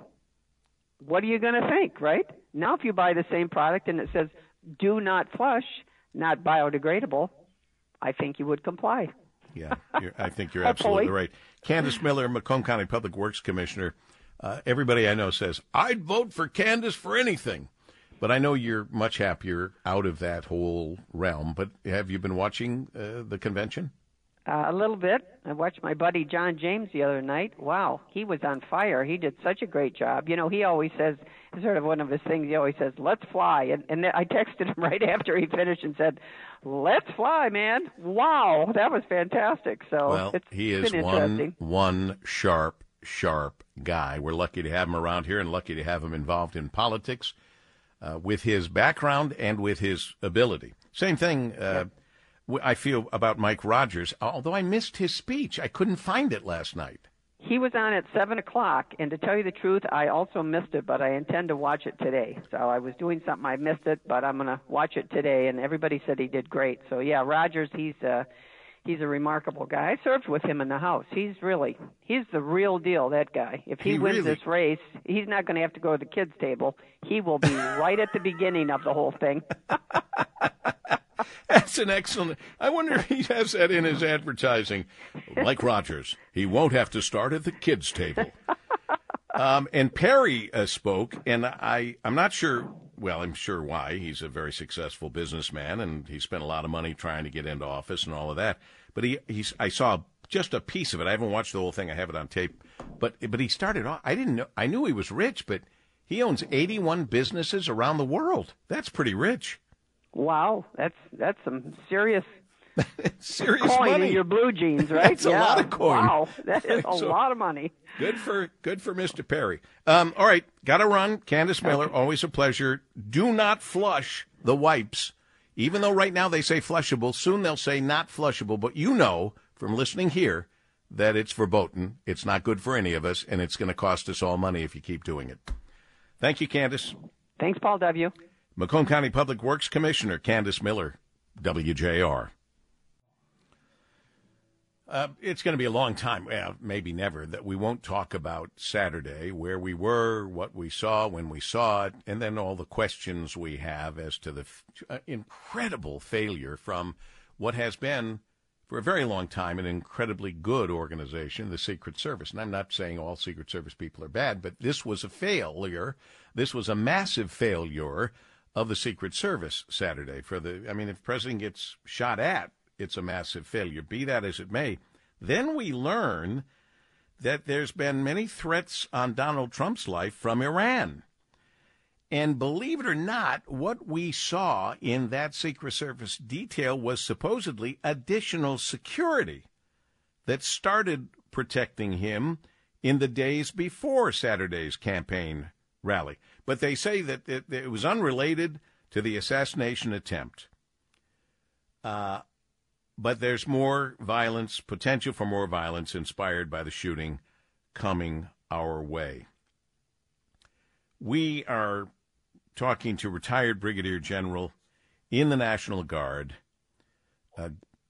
what are you going to think, right? Now if you buy the same product and it says do not flush, not biodegradable, I think you would comply. Yeah, you're, I think you're absolutely right. Candace Miller, Macomb County Public Works Commissioner. Uh, everybody I know says, I'd vote for Candace for anything. But I know you're much happier out of that whole realm. But have you been watching uh, the convention? Uh, a little bit. I watched my buddy John James the other night. Wow, he was on fire. He did such a great job. You know, he always says, sort of one of his things, he always says, let's fly. And, and I texted him right after he finished and said, let's fly, man. Wow, that was fantastic. So well, it's he is been one, interesting. one sharp, sharp guy. We're lucky to have him around here and lucky to have him involved in politics uh, with his background and with his ability. Same thing uh, I feel about Mike Rogers, although I missed his speech. I couldn't find it last night. He was on at seven o'clock, and to tell you the truth, I also missed it, but I intend to watch it today. So I was doing something, I missed it, but I'm going to watch it today, and everybody said he did great. So, yeah, Rogers, he's uh, he's a remarkable guy. I served with him in the House. He's really, he's the real deal, that guy. If he, he wins really... this race, he's not going to have to go to the kids' table. He will be right at the beginning of the whole thing. That's an excellent. I wonder if he has that in his advertising. Like Rogers, he won't have to start at the kids' table. Um, and Perry uh, spoke, and I, I'm not sure. Well, I'm sure why. He's a very successful businessman, and he spent a lot of money trying to get into office and all of that. But he, he's. I saw just a piece of it. I haven't watched the whole thing. I have it on tape. But but he started off. I didn't know. I knew he was rich, but he owns eighty-one businesses around the world. That's pretty rich. Wow, that's that's some serious serious coin money in your blue jeans, right? That's yeah. a lot of coin. Wow, that is a So, lot of money. Good for good for Mister Perry. Um, all right, got to run. Candace Miller, always a pleasure. Do not flush the wipes, even though right now they say flushable. Soon they'll say not flushable. But you know from listening here that it's verboten. It's not good for any of us, and it's going to cost us all money if you keep doing it. Thank you, Candace. Thanks, Paul W. Macomb County Public Works Commissioner Candace Miller, W J R. Uh, it's going to be a long time, well, maybe never, that we won't talk about Saturday, where we were, what we saw, when we saw it, and then all the questions we have as to the f- uh, incredible failure from what has been, for a very long time, an incredibly good organization, the Secret Service. And I'm not saying all Secret Service people are bad, but this was a failure. This was a massive failure of the Secret Service Saturday. For the, I mean, if the president gets shot at, it's a massive failure, be that as it may. Then we learn that there's been many threats on Donald Trump's life from Iran. And believe it or not, what we saw in that Secret Service detail was supposedly additional security that started protecting him in the days before Saturday's campaign rally. But they say that it, it was unrelated to the assassination attempt. Uh, but there's more violence, potential for more violence inspired by the shooting coming our way. We are talking to retired Brigadier General in the National Guard, uh,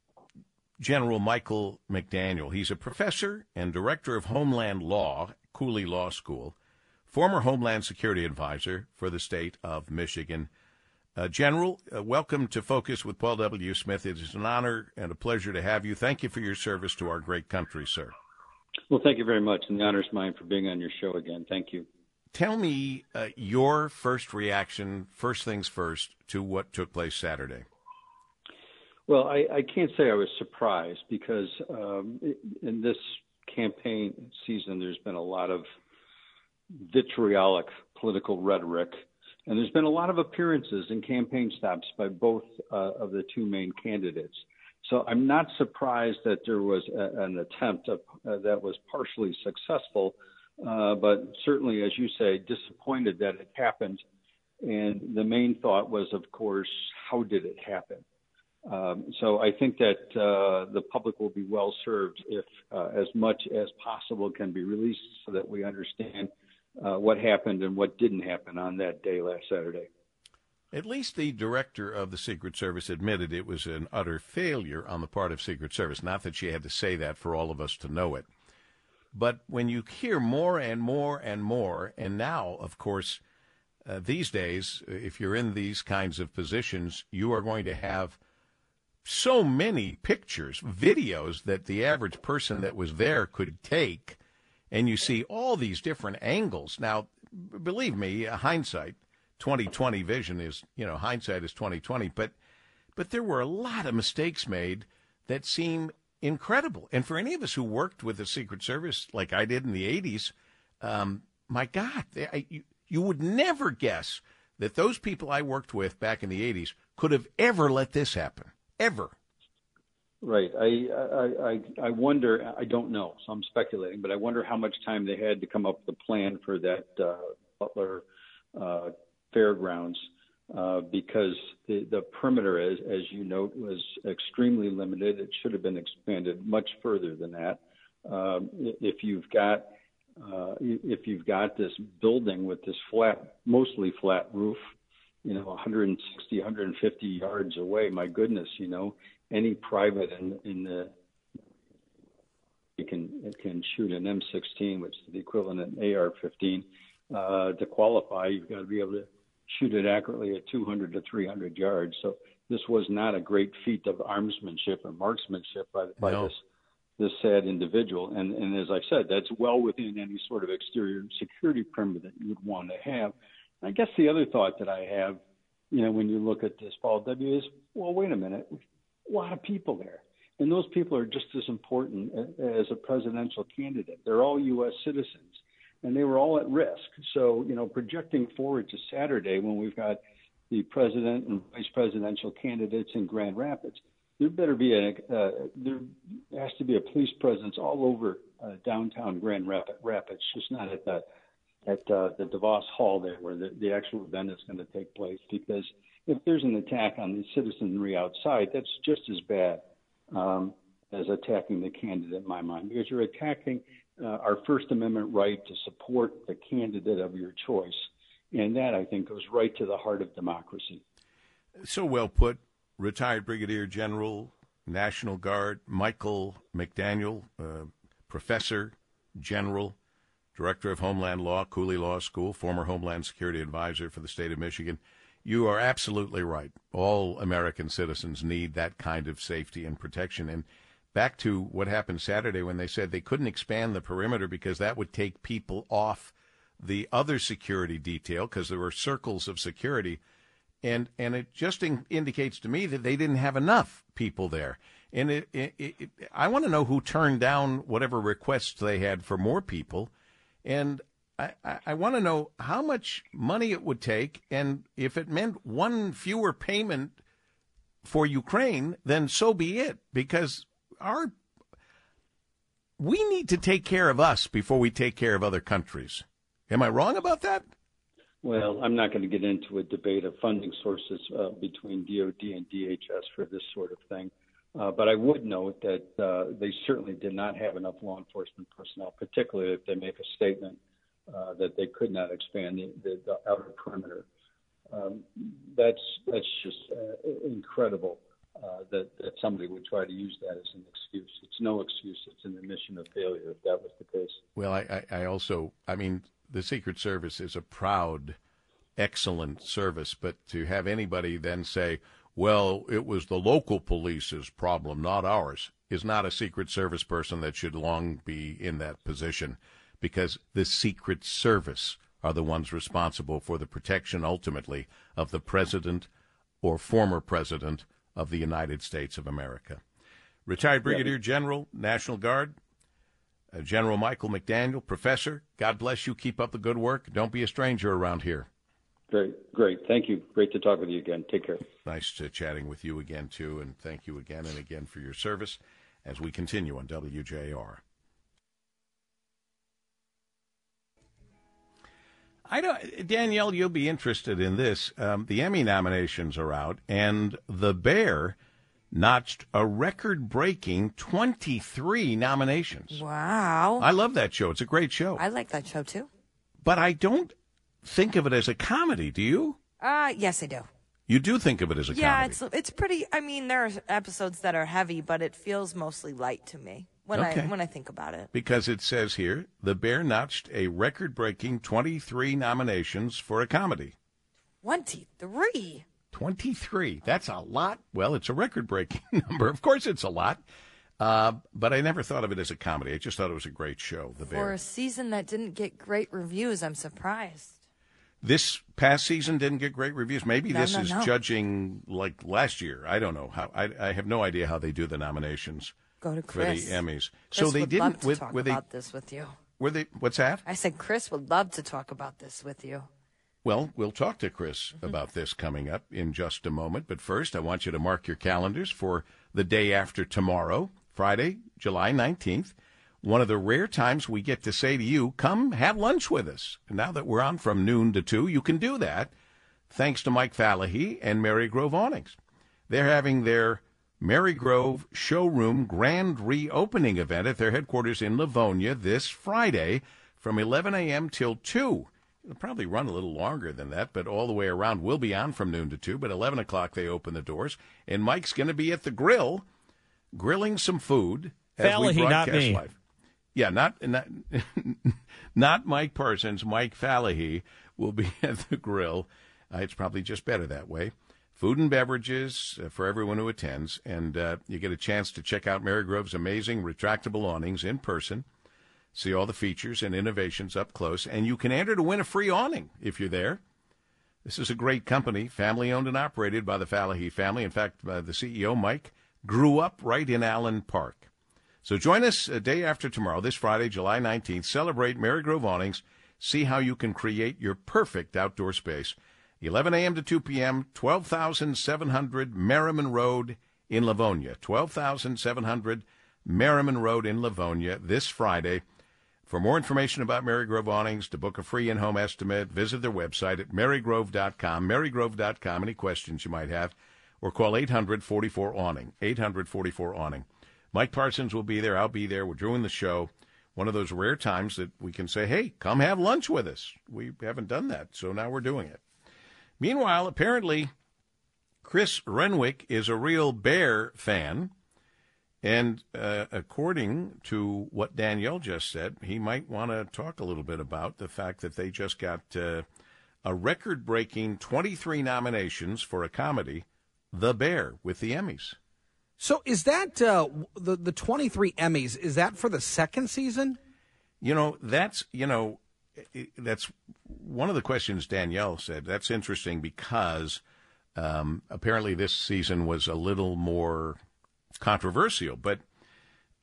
General Michael McDaniel. He's a professor and director of Homeland Law, Cooley Law School, former Homeland Security Advisor for the state of Michigan. Uh, General, uh, welcome to Focus with Paul W. Smith. It is an honor and a pleasure to have you. Thank you for your service to our great country, sir. Well, thank you very much, and the honor is mine for being on your show again. Thank you. Tell me uh, your first reaction, first things first, to what took place Saturday. Well, I, I can't say I was surprised because um, in this campaign season, there's been a lot of vitriolic political rhetoric, and there's been a lot of appearances and campaign stops by both uh, of the two main candidates. So I'm not surprised that there was a, an attempt of, uh, that was partially successful, uh, but certainly, as you say, disappointed that it happened. And the main thought was, of course, how did it happen? Um, so I think that uh, the public will be well served if uh, as much as possible can be released so that we understand uh, what happened and what didn't happen on that day last Saturday. At least the director of the Secret Service admitted it was an utter failure on the part of Secret Service. Not that she had to say that for all of us to know it. But when you hear more and more and more, and now, of course, uh, these days, if you're in these kinds of positions, you are going to have so many pictures, videos that the average person that was there could take, and you see all these different angles. Now, believe me, hindsight, twenty twenty vision is, you know, hindsight is twenty twenty, but but there were a lot of mistakes made that seem incredible. And for any of us who worked with the Secret Service like I did in the eighties, um, my God, they, I, you, you would never guess that those people I worked with back in the eighties could have ever let this happen. Ever. Right. I, I I I wonder. I don't know, so I'm speculating, but I wonder how much time they had to come up with a plan for that uh, Butler uh, Fairgrounds, uh, because the the perimeter, as as you note, was extremely limited. It should have been expanded much further than that. Um, if you've got uh, if you've got this building with this flat, mostly flat roof, you know, one hundred sixty, one hundred fifty yards away, my goodness, you know, any private in, in the, you can, it can shoot an M sixteen, which is the equivalent of an A R fifteen. Uh, to qualify, you've got to be able to shoot it accurately at two hundred to three hundred yards. So this was not a great feat of armsmanship or marksmanship by, by no. this this sad individual. And, and as I said, that's well within any sort of exterior security perimeter that you would want to have. I guess the other thought that I have, you know, when you look at this, Paul W., is, well, wait a minute, a lot of people there. And those people are just as important as a presidential candidate. They're all U S citizens, and they were all at risk. So, you know, projecting forward to Saturday when we've got the president and vice presidential candidates in Grand Rapids, there better be a, uh, there has to be a police presence all over uh, downtown Grand Rapids, just not at the at uh, the DeVos Hall there where the, the actual event is going to take place, because if there's an attack on the citizenry outside, that's just as bad um, as attacking the candidate in my mind, because you're attacking uh, our First Amendment right to support the candidate of your choice. And that, I think, goes right to the heart of democracy. So well put. Retired Brigadier General, National Guard, Michael McDaniel, uh, Professor, General, Director of Homeland Law, Cooley Law School, former Homeland Security Advisor for the state of Michigan. You are absolutely right. All American citizens need that kind of safety and protection. And back to what happened Saturday when they said they couldn't expand the perimeter because that would take people off the other security detail because there were circles of security. And and it just in, indicates to me that they didn't have enough people there. And it, it, it, I want to know who turned down whatever requests they had for more people. And I, I, I want to know how much money it would take, and if it meant one fewer payment for Ukraine, then so be it, because our we need to take care of us before we take care of other countries. Am I wrong about that? Well, I'm not going to get into a debate of funding sources uh, between D O D and D H S for this sort of thing. Uh, but I would note that uh, they certainly did not have enough law enforcement personnel, particularly if they make a statement uh, that they could not expand the, the, the outer perimeter. Um, that's that's just uh, incredible uh, that, that somebody would try to use that as an excuse. It's no excuse. It's an admission of failure if that was the case. Well, I, I, I also, I mean, the Secret Service is a proud, excellent service, but to have anybody then say, well, it was the local police's problem, not ours, is not a Secret Service person that should long be in that position, because the Secret Service are the ones responsible for the protection, ultimately, of the President or former President of the United States of America. Retired Brigadier General, National Guard, uh, General Michael McDaniel, Professor, God bless you. Keep up the good work. Don't be a stranger around here. Great, great. Thank you. Great to talk with you again. Take care. Nice to chatting with you again, too, and thank you again and again for your service as we continue on W J R. I don't, Danielle, you'll be interested in this. Um, the Emmy nominations are out, and The Bear notched a record-breaking twenty-three nominations. Wow. I love that show. It's a great show. I like that show, too. But I don't think of it as a comedy, do you? Uh, yes, I do. You do think of it as a yeah, comedy? Yeah, it's it's pretty. I mean, there are episodes that are heavy, but it feels mostly light to me when Okay. I when I think about it. Because it says here, The Bear notched a record-breaking twenty-three nominations for a comedy. twenty-three. twenty-three. That's a lot. Well, it's a record-breaking number. Of course it's a lot. Uh, but I never thought of it as a comedy. I just thought it was a great show, The Bear. For a season that didn't get great reviews, I'm surprised. This past season didn't get great reviews. Maybe No, this no, is no. judging like last year. I don't know how. I, I have no idea how they do the nominations Go to for Chris. the Emmys. Chris so they would didn't. love to with, talk were they, about this with you. Were they? What's that? I said Chris would love to talk about this with you. Well, we'll talk to Chris about this coming up in just a moment. But first, I want you to mark your calendars for the day after tomorrow, Friday, July nineteenth. One of the rare times we get to say to you, come have lunch with us. Now that we're on from noon to two, you can do that thanks to Mike Fallahy and Mary Grove Awnings. They're having their Mary Grove showroom grand reopening event at their headquarters in Livonia this Friday from eleven a.m. till two. It'll probably run a little longer than that, but all the way around we'll be on from noon to two. But eleven o'clock they open the doors, and Mike's going to be at the grill grilling some food as Fallahy, we not broadcast me. live. Yeah, not not not Mike Parsons. Mike Fallahy will be at the grill. Uh, it's probably just better that way. Food and beverages uh, for everyone who attends, and uh, you get a chance to check out Mary Grove's amazing retractable awnings in person, see all the features and innovations up close, and you can enter to win a free awning if you're there. This is a great company, family-owned and operated by the Fallahy family. In fact, uh, the C E O, Mike, grew up right in Allen Park. So join us a day after tomorrow, this Friday, July nineteenth. Celebrate Mary Grove Awnings. See how you can create your perfect outdoor space. eleven a.m. to two p.m., twelve thousand seven hundred Merriman Road in Livonia. twelve thousand seven hundred Merriman Road in Livonia this Friday. For more information about Mary Grove Awnings, to book a free in-home estimate, visit their website at marygrove dot com, marygrove dot com. Any questions you might have, or call eight hundred forty-four awning, eight hundred forty-four awning. Mike Parsons will be there. I'll be there. We're doing the show. One of those rare times that we can say, hey, come have lunch with us. We haven't done that, so now we're doing it. Meanwhile, apparently, Chris Renwick is a real Bear fan. And uh, according to what Danielle just said, he might want to talk a little bit about the fact that they just got uh, a record-breaking twenty-three nominations for a comedy, The Bear, with the Emmys. So is that uh, the the twenty-three Emmys? Is that for the second season? You know, that's you know, that's one of the questions Danielle said. That's interesting because um, apparently this season was a little more controversial. But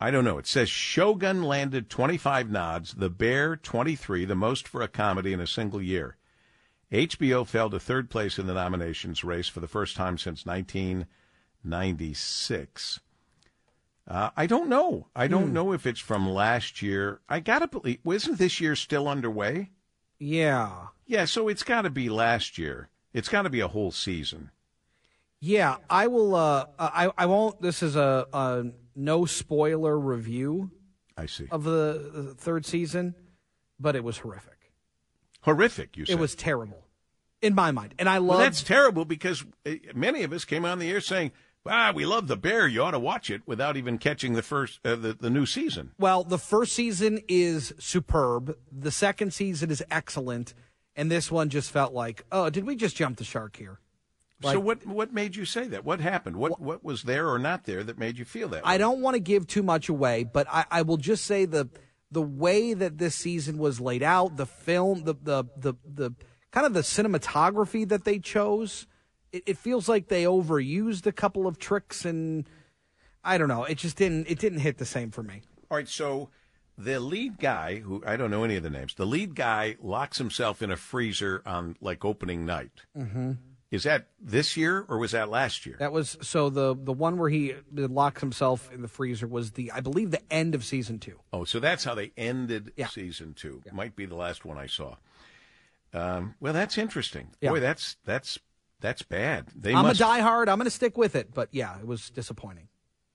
I don't know. It says Shogun landed twenty-five nods, The Bear twenty-three, the most for a comedy in a single year. H B O fell to third place in the nominations race for the first time since nineteen ninety-six. Uh, I don't know. I don't Hmm. know if it's from last year. I got to believe, isn't this year still underway? Yeah. Yeah, so it's got to be last year. It's got to be a whole season. Yeah, I will. Uh, I I won't. This is a, a no spoiler review. I see. Of the, the third season, but it was horrific. Horrific, you said. It was terrible, in my mind. And I love. Well, that's terrible because uh, many of us came on the air saying, "Ah, we love The Bear. You ought to watch it," without even catching the first uh, the the new season. Well, the first season is superb. The second season is excellent, and this one just felt like, oh, did we just jump the shark here? so Like- what what made you say that? What happened? What what was there or not there that made you feel that way? I don't want to give too much away, but I, I will just say the the way that this season was laid out, the film, the the the, the kind of the cinematography that they chose, it, it feels like they overused a couple of tricks, and I don't know. It just didn't it didn't hit the same for me. All right, so the lead guy, who I don't know any of the names, the lead guy locks himself in a freezer on like opening night. Mm-hmm. Is that this year or was that last year? That was so the the one where he locks himself in the freezer was the I believe the end of season two. Oh, so that's how they ended Yeah. season two. Might be the last one I saw. Um, well, that's interesting. Yeah. Boy, that's that's that's bad. They I'm must, a diehard. I'm going to stick with it, but yeah, it was disappointing.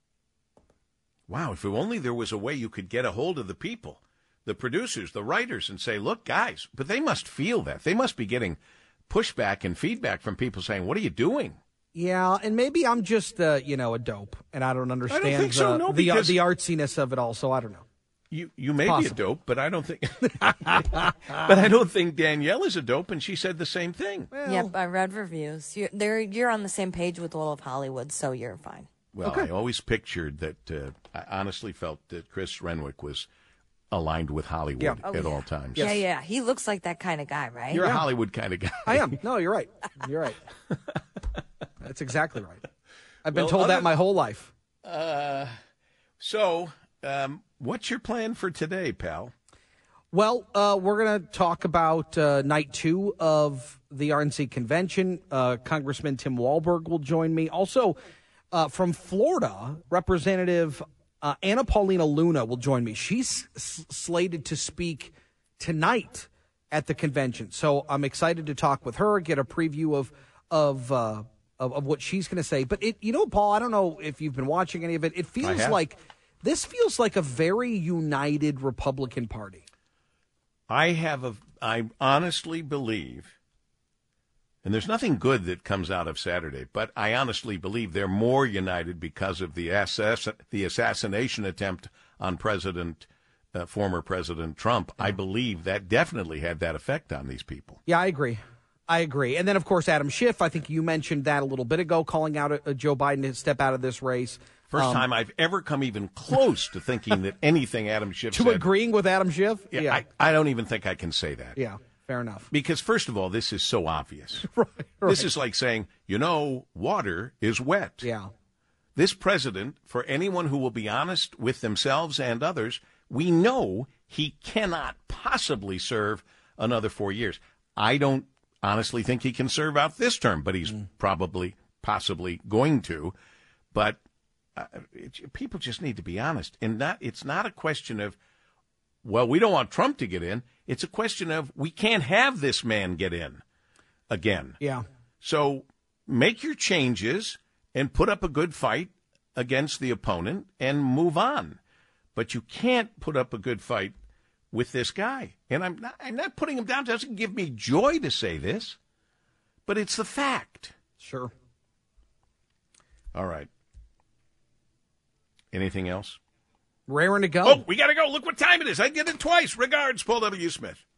Wow, if only there was a way you could get a hold of the people, the producers, the writers, and say, look, guys, but they must feel that. They must be getting pushback and feedback from people saying, what are you doing? Yeah, and maybe I'm just uh, you know a dope, and I don't understand think so, the, no, the, because- the artsiness of it all. So I don't know. You you may be Possible. a dope, but I don't think. But I don't think Danielle is a dope, and she said the same thing. Yep, I read reviews. You, they're, you're on the same page with all of Hollywood, so you're fine. Well, I always pictured that. Uh, I honestly felt that Chris Renwick was aligned with Hollywood Yeah. Oh, at yeah. all times. Yeah, yeah. He looks like that kind of guy, right? You're a Hollywood kind of guy. I am. No, you're right. You're right. That's exactly right. I've been Well, told other- that my whole life. Uh, so, um, what's your plan for today, pal? Well, uh, we're going to talk about uh, night two of the R N C convention. Uh, Congressman Tim Walberg will join me. Also, uh, from Florida, Representative uh, Anna Paulina Luna will join me. She's s- slated to speak tonight at the convention. So I'm excited to talk with her, get a preview of of uh, of, of what she's going to say. But, it, you know, Paul, I don't know if you've been watching any of it. It feels have. like this feels like a very united Republican Party. I have a. I honestly believe, and there's nothing good that comes out of Saturday, but I honestly believe they're more united because of the assass- the assassination attempt on President, uh, former President Trump. I believe that definitely had that effect on these people. Yeah, I agree. I agree. And then, of course, Adam Schiff, I think you mentioned that a little bit ago, calling out uh, Joe Biden to step out of this race. First Um, time I've ever come even close to thinking that anything Adam Schiff To said. agreeing with Adam Schiff? Yeah, Yeah. I, I don't even think I can say that. Yeah, fair enough. Because, first of all, this is so obvious. right, right. This is like saying, you know, water is wet. Yeah. This president, for anyone who will be honest with themselves and others, we know he cannot possibly serve another four years. I don't honestly think he can serve out this term, but he's Mm. probably, possibly going to. But uh, it, people just need to be honest. And not, it's not a question of, well, we don't want Trump to get in. It's a question of we can't have this man get in again. Yeah. So make your changes and put up a good fight against the opponent and move on. But you can't put up a good fight with this guy. And I'm not, I'm not putting him down. It doesn't give me joy to say this, but it's the fact. Sure. All right. Anything else? Raring to go. Oh, we got to go. Look what time it is. I did it twice. Regards, Paul W. Smith.